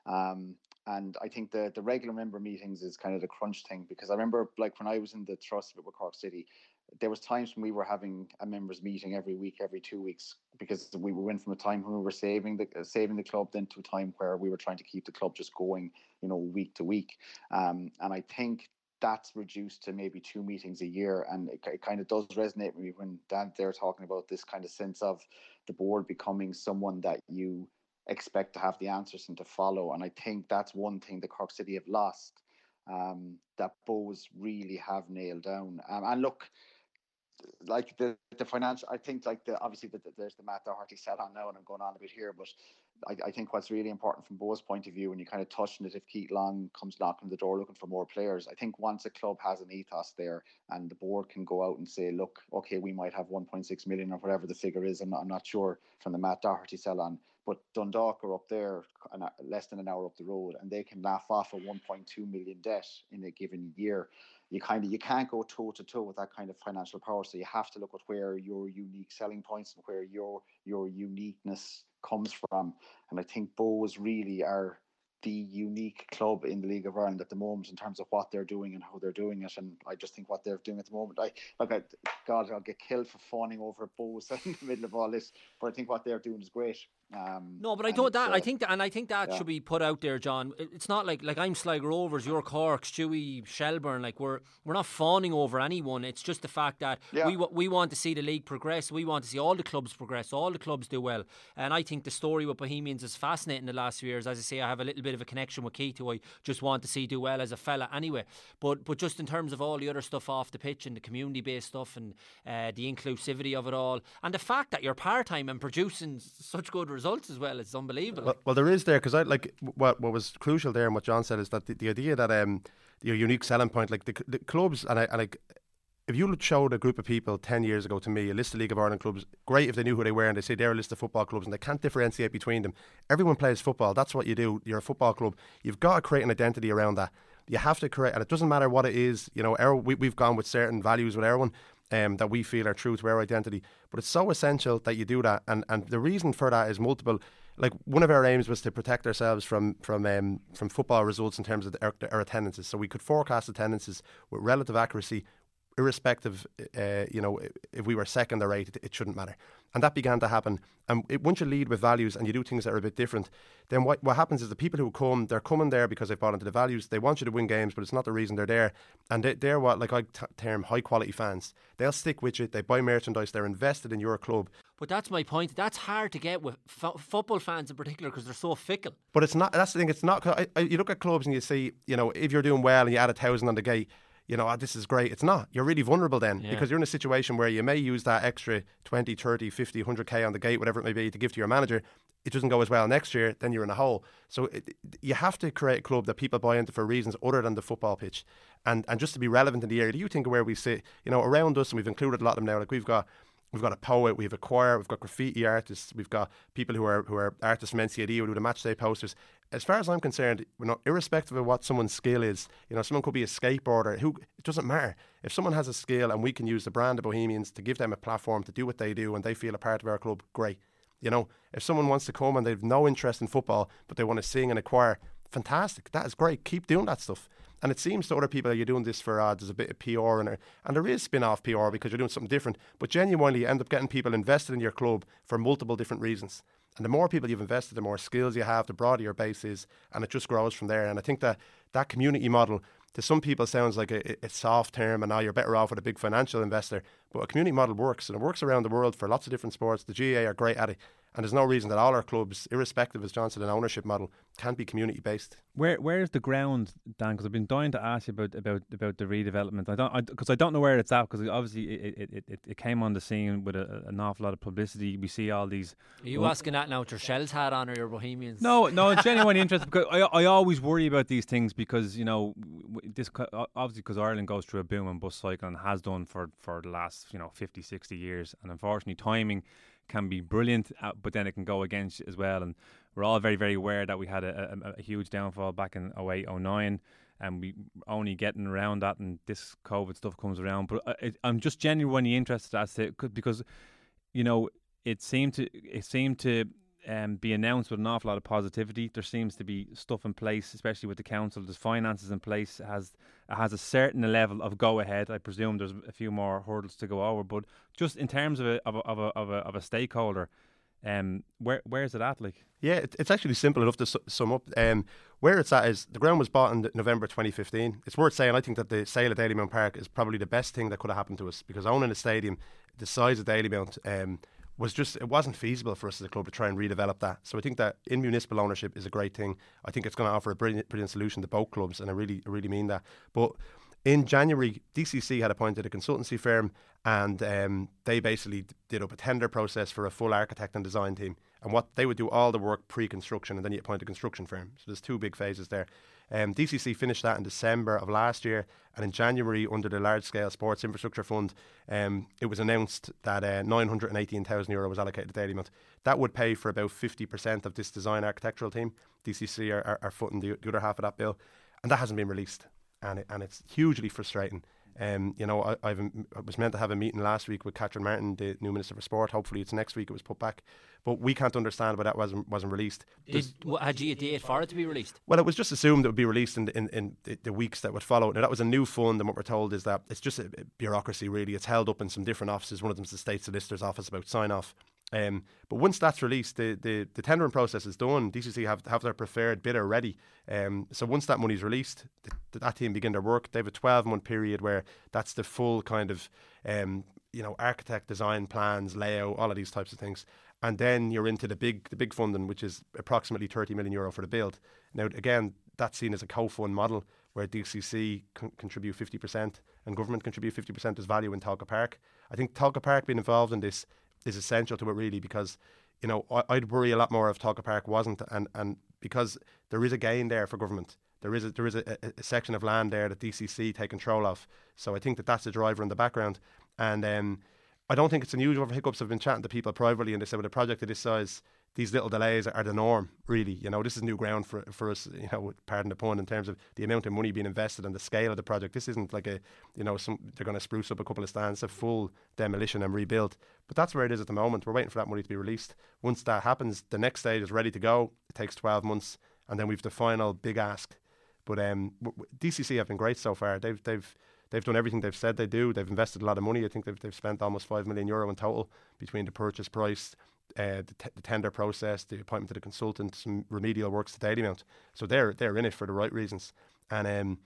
And I think the regular member meetings is kind of the crunch thing, because I remember, like, when I was in the trust with Cork City, there was times when we were having a members meeting every week, every 2 weeks, because we went from a time when we were saving the club, then to a time where we were trying to keep the club just going, week to week. And I think that's reduced to maybe 2 meetings a year, and it kind of does resonate with me when Dan's there talking about this kind of sense of the board becoming someone that you expect to have the answers and to follow. And I think that's one thing that Cork City have lost, that Bohs really have nailed down. And look, like the financial, I think, like obviously there's the Matt Doherty set on now, and I'm going on a bit here, but I think what's really important from Bohs' point of view, and you kind of touched on it, if Keith Long comes knocking on the door looking for more players, I think once a club has an ethos there and the board can go out and say, look, okay, we might have 1.6 million or whatever the figure is, I'm not sure, from the Matt Doherty sell on, but Dundalk are up there less than an hour up the road, and they can laugh off a 1.2 million debt in a given year. You can't go toe to toe with that kind of financial power. So you have to look at where your unique selling points and where your uniqueness comes from. And I think Bohs really are the unique club in the League of Ireland at the moment in terms of what they're doing and how they're doing it. And I just think what they're doing at the moment, God, I'll get killed for fawning over Bohs in the middle of all this, but I think what they're doing is great. No, but I think that should be put out there, John. It's not like I'm Sligo Rovers, you're Cork, Stewie, Shelburne. Like we're not fawning over anyone. It's just the fact that we want to see the league progress. We want to see all the clubs progress, all the clubs do well. And I think the story with Bohemians is fascinating the last few years. As I say, I have a little bit of a connection with Keith, who I just want to see do well as a fella anyway. But just in terms of all the other stuff off the pitch and the community-based stuff and the inclusivity of it all, and the fact that you're part-time and producing such good results as well. It's unbelievable. Well, there is there, because I like what was crucial there and what John said is that the idea that your unique selling point, like the clubs, and I like, if you showed a group of people 10 years ago to me a list of League of Ireland clubs, great if they knew who they were and they say they're a list of football clubs and they can't differentiate between them. Everyone plays football. That's what you do. You're a football club. You've got to create an identity around that. You have to create, and it doesn't matter what it is. You know, we've gone with certain values with everyone that we feel are true to our identity. But it's so essential that you do that, and the reason for that is multiple. Like, one of our aims was to protect ourselves from football results in terms of our attendances, so we could forecast attendances with relative accuracy, irrespective, if we were second or eighth, it shouldn't matter. And that began to happen. And once you lead with values and you do things that are a bit different, then what happens is the people who come, they're coming there because they've bought into the values. They want you to win games, but it's not the reason they're there. And they're what, like I term, high quality fans. They'll stick with you. They buy merchandise. They're invested in your club. But that's my point. That's hard to get with football fans in particular, because they're so fickle. But it's not. That's the thing. It's not. You look at clubs and you see, if you're doing well and you add 1,000 on the gate, this is great. It's not. You're really vulnerable then, because you're in a situation where you may use that extra 20, 30, 50, 100k on the gate, whatever it may be, to give to your manager. It doesn't go as well next year, then you're in a hole. So you have to create a club that people buy into for reasons other than the football pitch, and just to be relevant in the area. Do you think of where we sit, around us, and we've included a lot of them now, like we've got a poet, we have a choir, we've got graffiti artists, we've got people who are artists from NCAD who do the match day posters. As far as I'm concerned, irrespective of what someone's skill is, someone could be a skateboarder. It doesn't matter. If someone has a skill and we can use the brand of Bohemians to give them a platform to do what they do and they feel a part of our club, great. If someone wants to come and they've no interest in football but they want to sing in a choir, fantastic. That is great. Keep doing that stuff. And it seems to other people that you're doing this for there's a bit of PR and there is spin-off PR because you're doing something different. But genuinely, you end up getting people invested in your club for multiple different reasons. And the more people you've invested, the more skills you have, the broader your base is, and it just grows from there. And I think that community model, to some people, sounds like a soft term, and now you're better off with a big financial investor. But a community model works, and it works around the world for lots of different sports. The GAA are great at it. And there's no reason that all our clubs, irrespective, as John said, an ownership model, can't be community based. Where is the ground, Dan? Because I've been dying to ask you about the redevelopment. Because I don't know where it's at. Because obviously it came on the scene with an awful lot of publicity. We see all these. Are you asking that now with your Shells hat on or your Bohemians? No, it's genuinely interesting, because I always worry about these things, because this obviously, because Ireland goes through a boom and bust cycle and has done for the last 50, 60 years, and unfortunately timing can be brilliant, but then it can go against you as well. And we're all very, very aware that we had a huge downfall back in 08, 09, and we only getting around that, and this COVID stuff comes around. But I'm just genuinely interested as to, because it seemed to be announced with an awful lot of positivity. There seems to be stuff in place, especially with the council. There's finances in place. It has a certain level of go ahead. I presume there's a few more hurdles to go over, but just in terms of a stakeholder, where is it at? Like, yeah, it's actually simple enough to sum up. Where it's at is the ground was bought in November 2015. It's worth saying, I think, that the sale of Dalymount Park is probably the best thing that could have happened to us, because owning a stadium the size of Dalymount, it wasn't feasible for us as a club to try and redevelop that. So I think that in municipal ownership is a great thing. I think it's going to offer a brilliant solution to both clubs, and I really mean that. But in January, DCC had appointed a consultancy firm, and they basically did up a tender process for a full architect and design team. And what they would do all the work pre-construction, and then you appoint a construction firm. So there's two big phases there. DCC finished that in December of last year, and in January, under the Large Scale Sports Infrastructure Fund, it was announced that €918,000 was allocated to Dalymount. That would pay for about 50% of this design architectural team. DCC are footing the other half of that bill, and that hasn't been released, and it's hugely frustrating. I was meant to have a meeting last week with Catherine Martin, the new Minister for Sport. Hopefully it's next week. It was put back, but we can't understand why that wasn't released. Had you a date for it to be released? Well, it was just assumed it would be released in the weeks that would follow. Now, that was a new fund, and what we're told is that it's just a bureaucracy, really. It's held up in some different offices. One of them's the State Solicitor's Office about sign-off. But once that's released, the tendering process is done. DCC have their preferred bidder ready. So once that money's released, that team begin their work. They have a 12-month period where that's the full kind of architect, design, plans, layout, all of these types of things. And then you're into the big funding, which is approximately €30 million for the build. Now, again, that's seen as a co-fund model where DCC contribute 50% and government contribute 50% as value in Tolka Park. I think Tolka Park being involved in this is essential to it, really, because you know, I'd worry a lot more if Talca Park wasn't, and because there is a gain there for government. There is a section of land there that DCC take control of. So I think that's a driver in the background. And I don't think it's unusual for hiccups. I've been chatting to people privately, and they said with a project of this size, these little delays are the norm, really. You know, this is new ground for us, you know, pardon the pun, in terms of the amount of money being invested and the scale of the project. This isn't like they're going to spruce up a couple of stands, a full demolition and rebuild. But that's where it is at the moment. We're waiting for that money to be released. Once that happens, the next stage is ready to go. It takes 12 months, and then we've the final big ask. But DCC have been great so far. They've done everything they've said they do. They've invested a lot of money. I think they've spent almost €5 million in total between the purchase price, the tender process, the appointment of the consultant, some remedial works to Dalymount. So they're in it for the right reasons. And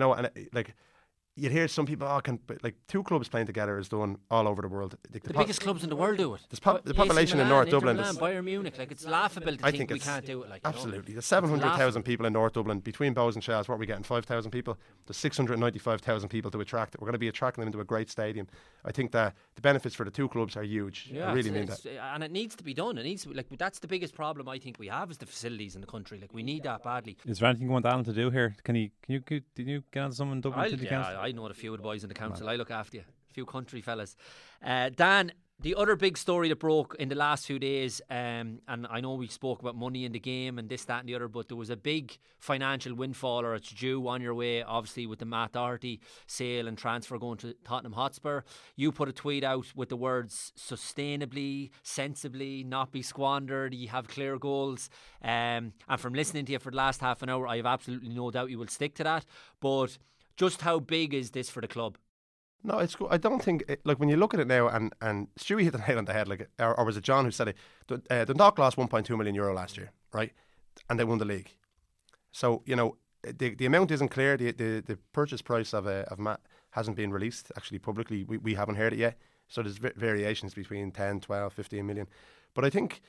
you'd hear some people, two clubs playing together is done all over the world. The biggest clubs in the world do it. The population in North Dublin is Bayern Munich. Like, it's laughable to think we can't do it. Like, absolutely, there's 700,000 people in North Dublin. Between Bows and Shells, what are we getting? 5,000 people. There's 695,000 people to attract. We're going to be attracting them into a great stadium. I think that the benefits for the two clubs are huge. Yeah, I really mean that. And it needs to be done. It needs to be, like, that's the biggest problem I think we have, is the facilities in the country. Like, we need that badly. Is there anything you want Alan to do here? Did you get on someone in Dublin City Council? I know a few of the boys in the council. I look after you. A few country fellas. Dan, the other big story that broke in the last few days, and I know we spoke about money in the game and this, that and the other, but there was a big financial windfall, or it's due on your way, obviously, with the Matt Doherty sale and transfer going to Tottenham Hotspur. You put a tweet out with the words sustainably, sensibly, not be squandered, you have clear goals, and from listening to you for the last half an hour, I have absolutely no doubt you will stick to that. But just how big is this for the club? No, it's cool. I don't think, when you look at it now, and Stewie hit the nail on the head, or was it John who said it? Dundalk lost €1.2 million last year, right? And they won the league. So, you know, the amount isn't clear. The purchase price of Matt hasn't been released, actually, publicly. We haven't heard it yet. So there's variations between 10, 12, 15 million. But I think,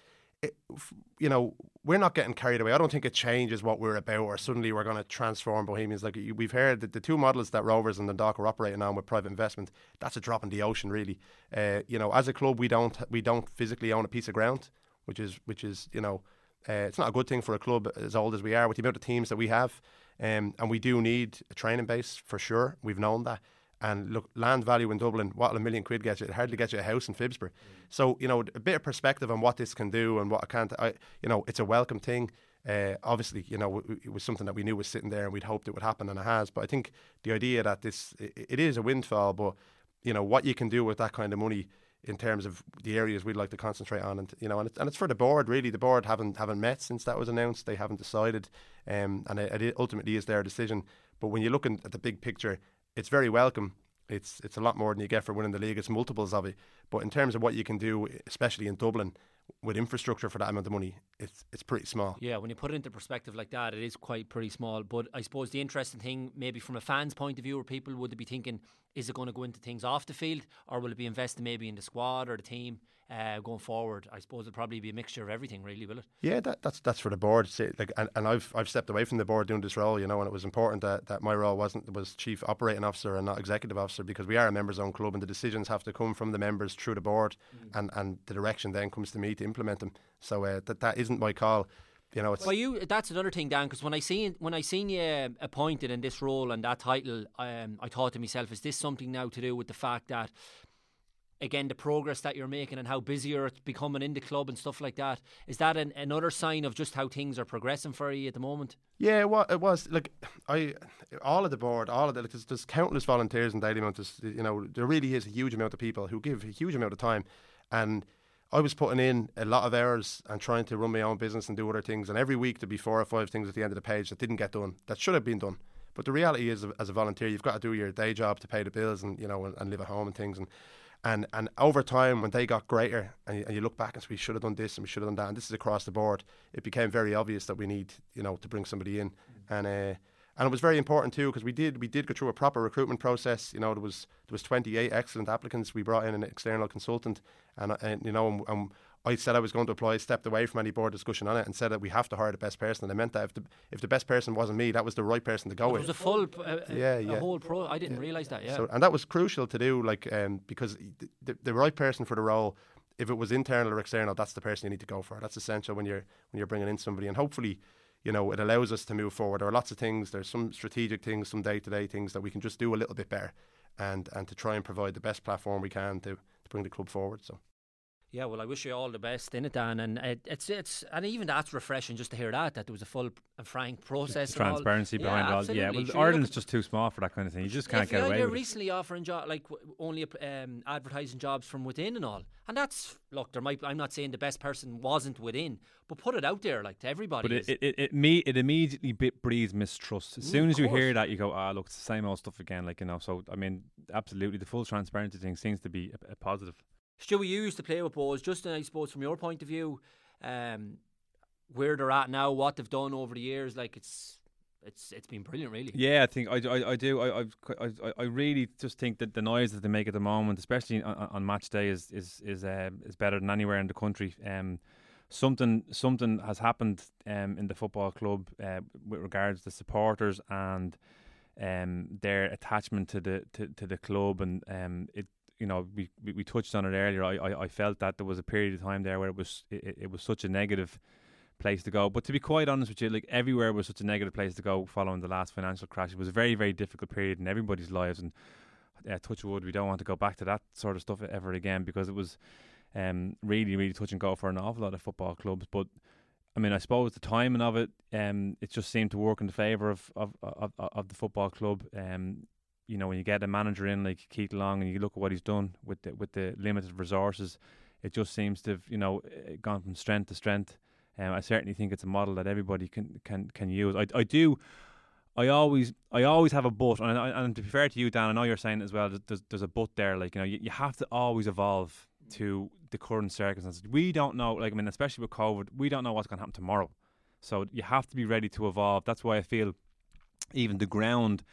we're not getting carried away. I don't think it changes what we're about, or suddenly we're going to transform Bohemians. Like, we've heard that the two models that Rovers and Dundalk are operating on with private investment, that's a drop in the ocean, really. As a club, we don't physically own a piece of ground, which is it's not a good thing for a club as old as we are with the amount of teams that we have. And we do need a training base for sure. We've known that. And look, land value in Dublin, what will £1 million get you? It hardly gets you a house in Phibsborough. So, a bit of perspective on what this can do and what it can't. It's a welcome thing. Obviously, it was something that we knew was sitting there and we'd hoped it would happen, and it has. But I think the idea that it is a windfall, but, what you can do with that kind of money in terms of the areas we'd like to concentrate on, and it's for the board, really. The board haven't met since that was announced. They haven't decided, and it ultimately is their decision. But when you're looking at the big picture, it's very welcome. It's a lot more than you get for winning the league. It's multiples of it. But in terms of what you can do, especially in Dublin, with infrastructure for that amount of money, it's pretty small. Yeah, when you put it into perspective like that, it is quite pretty small. But I suppose the interesting thing, maybe from a fan's point of view, or people would be thinking, is it going to go into things off the field, or will it be invested maybe in the squad or the team going forward? I suppose it'll probably be a mixture of everything, really, will it? Yeah, that's for the board. And I've stepped away from the board doing this role, and it was important that my role was chief operating officer and not executive officer, because we are a members-owned club, and the decisions have to come from the members through the board, and the direction then comes to me to implement them. So that isn't my call. It's that's another thing, Dan, because when I seen you appointed in this role and that title, I thought to myself, is this something now to do with the fact that, again, the progress that you're making and how busier it's becoming in the club and stuff like that? Is that another sign of just how things are progressing for you at the moment? Yeah, it was. All of the board, there's countless volunteers in Dalymount. There really is a huge amount of people who give a huge amount of time, and I was putting in a lot of hours and trying to run my own business and do other things, and every week there'd be 4 or 5 things at the end of the page that didn't get done, that should have been done. But the reality is, as a volunteer, you've got to do your day job to pay the bills and and live at home and things. And over time, when they got greater, and you look back and say, we should have done this and we should have done that, and this is across the board, it became very obvious that we need to bring somebody in. And it was very important too, because we did go through a proper recruitment process. There was 28 excellent applicants. We brought in an external consultant, and I said I was going to apply, stepped away from any board discussion on it, and said that we have to hire the best person. And I meant that if the best person wasn't me, that was the right person to go with. It was a full, a whole pro. I didn't realise that. Yeah, and that was crucial to do, because the right person for the role if it was internal or external, that's the person you need to go for. That's essential when you're bringing in somebody, and hopefully, it allows us to move forward. There are lots of things. There's some strategic things, some day-to-day things that we can just do a little bit better, and to try and provide the best platform we can to bring the club forward. So. Yeah, well, I wish you all the best in it, Dan, and it's and even that's refreshing just to hear that there was a full and frank process, transparency behind it all. Yeah, well, Ireland's just too small for that kind of thing. You just can't get away with it. Recently offering only advertising jobs from within and all, and that's I'm not saying the best person wasn't within, but put it out there to everybody. But it immediately breeds mistrust as soon as you hear that. You go, look, it's the same old stuff again. So I mean, absolutely, the full transparency thing seems to be a positive. Stewie, you used to play with Bohs. Just, I suppose, from your point of view, where they're at now, what they've done over the years, it's been brilliant, really. Yeah, I think I do. I really just think that the noise that they make at the moment, especially on match day, is better than anywhere in the country. Something has happened in the football club with regards to supporters and their attachment to the club, and it. We touched on it earlier. I felt that there was a period of time there where it was such a negative place to go. But to be quite honest with you, everywhere was such a negative place to go following the last financial crash. It was a very, very difficult period in everybody's lives, and touch wood, we don't want to go back to that sort of stuff ever again, because it was really, really touch and go for an awful lot of football clubs. But I mean, I suppose the timing of it, it just seemed to work in the favour of the football club. When you get a manager in like Keith Long and you look at what he's done with the limited resources, it just seems to have gone from strength to strength. I certainly think it's a model that everybody can use. I always have a but, and to be fair to you, Dan, I know you're saying it as well. There's a but there. You have to always evolve to the current circumstances. We don't know. Especially with COVID, we don't know what's going to happen tomorrow. So you have to be ready to evolve. That's why I feel even the ground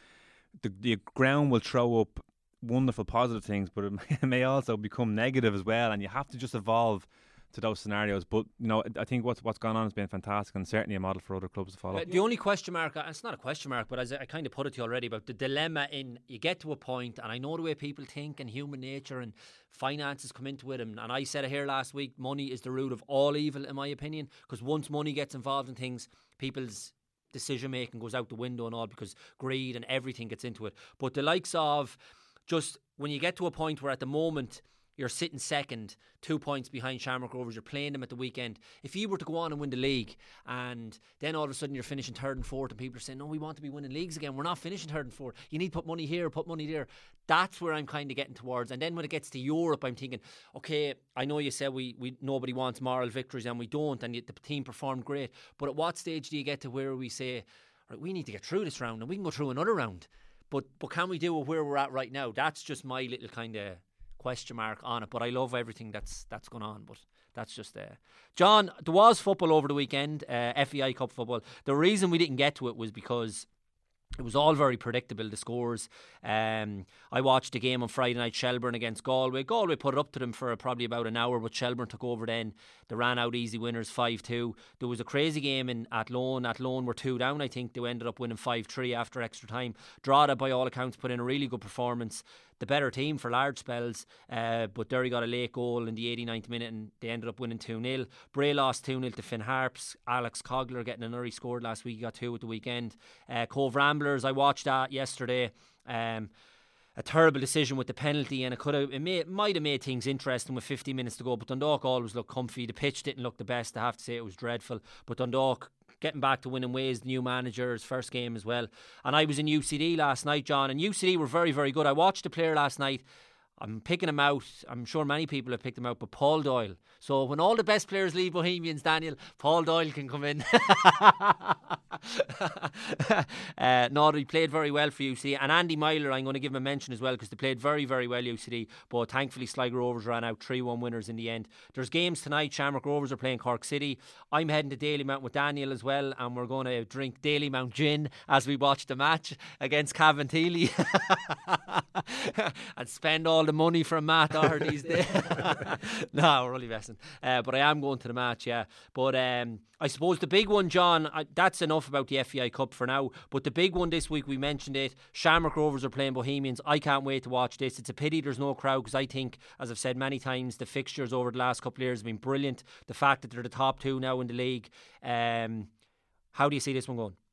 will throw up wonderful positive things, but it may also become negative as well, and you have to just evolve to those scenarios. But I think what's gone on has been fantastic, and certainly a model for other clubs to follow. The only question mark, it's not a question mark, but as I kind of put it to you already, about the dilemma in you get to a point, and I know the way people think and human nature and finances come into it, and I said it here last week, money is the root of all evil, in my opinion, because once money gets involved in things, people's decision making goes out the window and all, because greed and everything gets into it. But the likes of, just when you get to a point where at the moment you're sitting second, 2 points behind Shamrock Rovers, you're playing them at the weekend. If you were to go on and win the league, and then all of a sudden you're finishing third and fourth, and people are saying, no, we want to be winning leagues again, we're not finishing third and fourth, you need to put money here, put money there. That's where I'm kind of getting towards. And then when it gets to Europe, I'm thinking, okay, I know you said we nobody wants moral victories, and we don't, and the team performed great, but at what stage do you get to where we say, right, we need to get through this round and we can go through another round, but can we do it where we're at right now? That's just my little kind of question mark on it. But I love everything that's going on, but that's just John, there was football over the weekend, FEI Cup football. The reason we didn't get to it was because it was all very predictable, the scores. I watched the game on Friday night, Shelbourne against Galway. Galway put it up to them for probably about an hour, but Shelbourne took over then. They ran out easy winners 5-2. There was a crazy game in Athlone. Athlone were 2 down, I think. They ended up winning 5-3 after extra time. Drogheda, by all accounts, put in a really good performance. The better team for large spells, but Derry got a late goal in the 89th minute and they ended up winning 2-0. Bray lost 2-0 to Finn Harps. Alex Cogler getting an early scored last week, he got 2 at the weekend. Cove Ramblers, I watched that yesterday. A terrible decision with the penalty, and it might have made things interesting with 50 minutes to go, but Dundalk always looked comfy. The pitch didn't look the best, I have to say. It was dreadful, but Dundalk getting back to winning ways, the new manager's first game as well. And I was in UCD last night, John, and UCD were very, very good. I watched the player last night. I'm picking him out. I'm sure many people have picked him out, but Paul Doyle. So when all the best players leave Bohemians, Daniel, Paul Doyle can come in. No, he played very well for UCD. And Andy Myler, I'm going to give him a mention as well, because they played very, very well, UCD. But thankfully, Sligo Rovers ran out 3-1 winners in the end. There's games tonight. Shamrock Rovers are playing Cork City. I'm heading to Dalymount with Daniel as well, and we're going to drink Dalymount gin as we watch the match against Cavan Thiely and spend all the the money from Matt Doherty's day. No, we're only messing. But I am going to the match, yeah. But I suppose the big one, John, that's enough about the FAI Cup for now. But the big one this week, we mentioned it, Shamrock Rovers are playing Bohemians. I can't wait to watch this. It's a pity there's no crowd, because I think, as I've said many times, the fixtures over the last couple of years have been brilliant. The fact that they're the top two now in the league. How do you see this one going?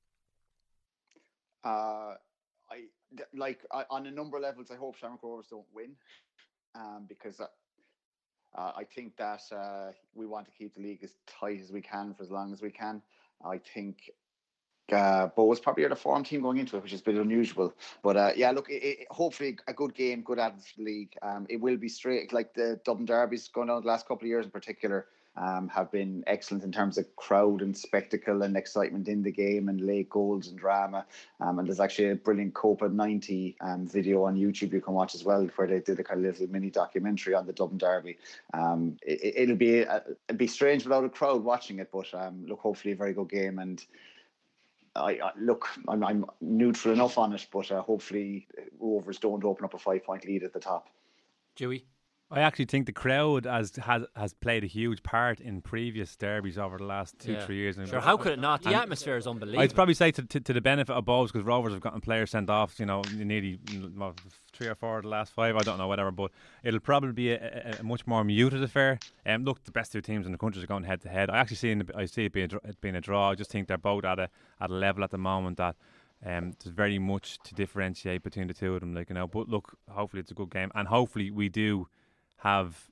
On a number of levels, I hope Shamrock Rovers don't win, because I think that we want to keep the league as tight as we can for as long as we can. I think Bohs probably are the form team going into it, which is a bit unusual. But hopefully a good game, good atmosphere for the league. It will be straight, like the Dublin derbies going on the last couple of years in particular. Have been excellent in terms of crowd and spectacle and excitement in the game and late goals and drama. And there's actually a brilliant Copa 90 video on YouTube you can watch as well, where they did a kind of little mini documentary on the Dublin derby. It'll be strange without a crowd watching it, but hopefully a very good game. And I'm neutral enough on it, but hopefully Rovers don't open up a 5-point lead at the top. Dewey? I actually think the crowd has played a huge part in previous derbies over the last 2-3 years. Sure, how could it not? The atmosphere is unbelievable. I'd probably say to the benefit of Bohs, because Rovers have gotten players sent off, nearly 3 or 4 of the last 5, I don't know, whatever, but it'll probably be a much more muted affair. Look, the best two teams in the country are going head to head. I actually see it being a draw. I just think they're both at a level at the moment that there's very much to differentiate between the two of them. But look, hopefully it's a good game, and hopefully we do have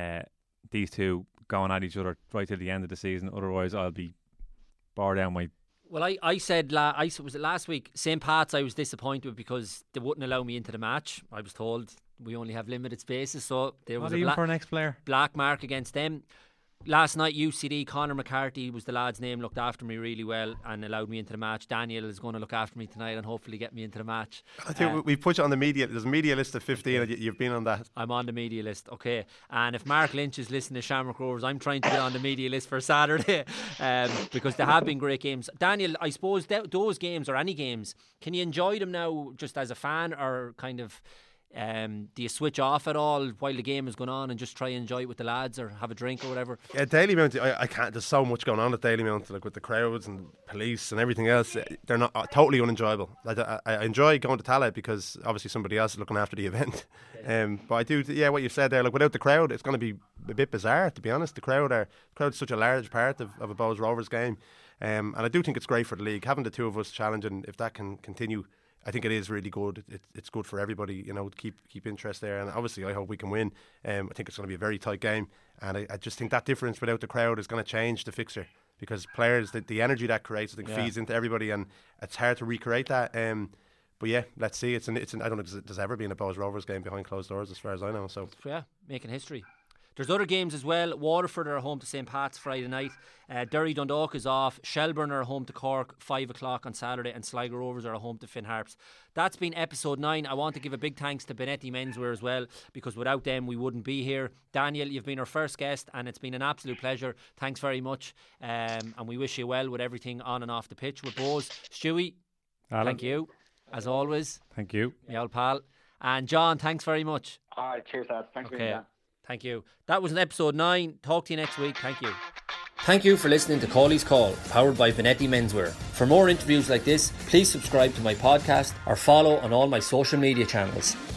these two going at each other right till the end of the season. Otherwise, I'll be bored down my. Well, I said, was it last week? St. Pat's, I was disappointed because they wouldn't allow me into the match. I was told we only have limited spaces, so there was for an ex-player black mark against them. Last night, UCD, Conor McCarthy was the lad's name, looked after me really well and allowed me into the match. Daniel is going to look after me tonight and hopefully get me into the match. I think we put you on the media. There's a media list of 15 and you've been on that. I'm on the media list, okay. And if Mark Lynch is listening to Shamrock Rovers, I'm trying to get on the media list for Saturday because there have been great games. Daniel, I suppose those games, or any games, can you enjoy them now just as a fan, or kind of do you switch off at all while the game is going on and just try and enjoy it with the lads or have a drink or whatever? Yeah, Dalymount, I can't. There's so much going on at Dalymount, like with the crowds and police and everything else. They're not totally unenjoyable. I enjoy going to Tallaght because obviously somebody else is looking after the event. But I do, what you said there. Like without the crowd, it's going to be a bit bizarre, to be honest. The crowd's such a large part of a Bohs Rovers game, and I do think it's great for the league having the two of us challenging. If that can continue, I think it is really good. It's good for everybody, to keep interest there. And obviously, I hope we can win. I think it's going to be a very tight game. And I just think that difference without the crowd is going to change the fixture, because players, the energy that creates, I think feeds into everybody, and it's hard to recreate that. But yeah, let's see. I don't know if there's ever been a Bohs Rovers game behind closed doors, as far as I know. So yeah, making history. There's other games as well. Waterford are home to St. Pat's Friday night. Derry Dundalk is off. Shelburne are home to Cork 5 o'clock on Saturday, and Sligo Rovers are home to Finn Harps. That's been episode 9. I want to give a big thanks to Benetti Menswear as well, because without them we wouldn't be here. Daniel, you've been our first guest and it's been an absolute pleasure. Thanks very much, and we wish you well with everything on and off the pitch with Bohs. Stewie, thank you as always. Thank you, my old pal. And John, thanks very much. All right, cheers lads. Thanks for being here. Thank you. That was an episode 9. Talk to you next week. Thank you. Thank you for listening to Cawley's Call, powered by Benetti Menswear. For more interviews like this, please subscribe to my podcast or follow on all my social media channels.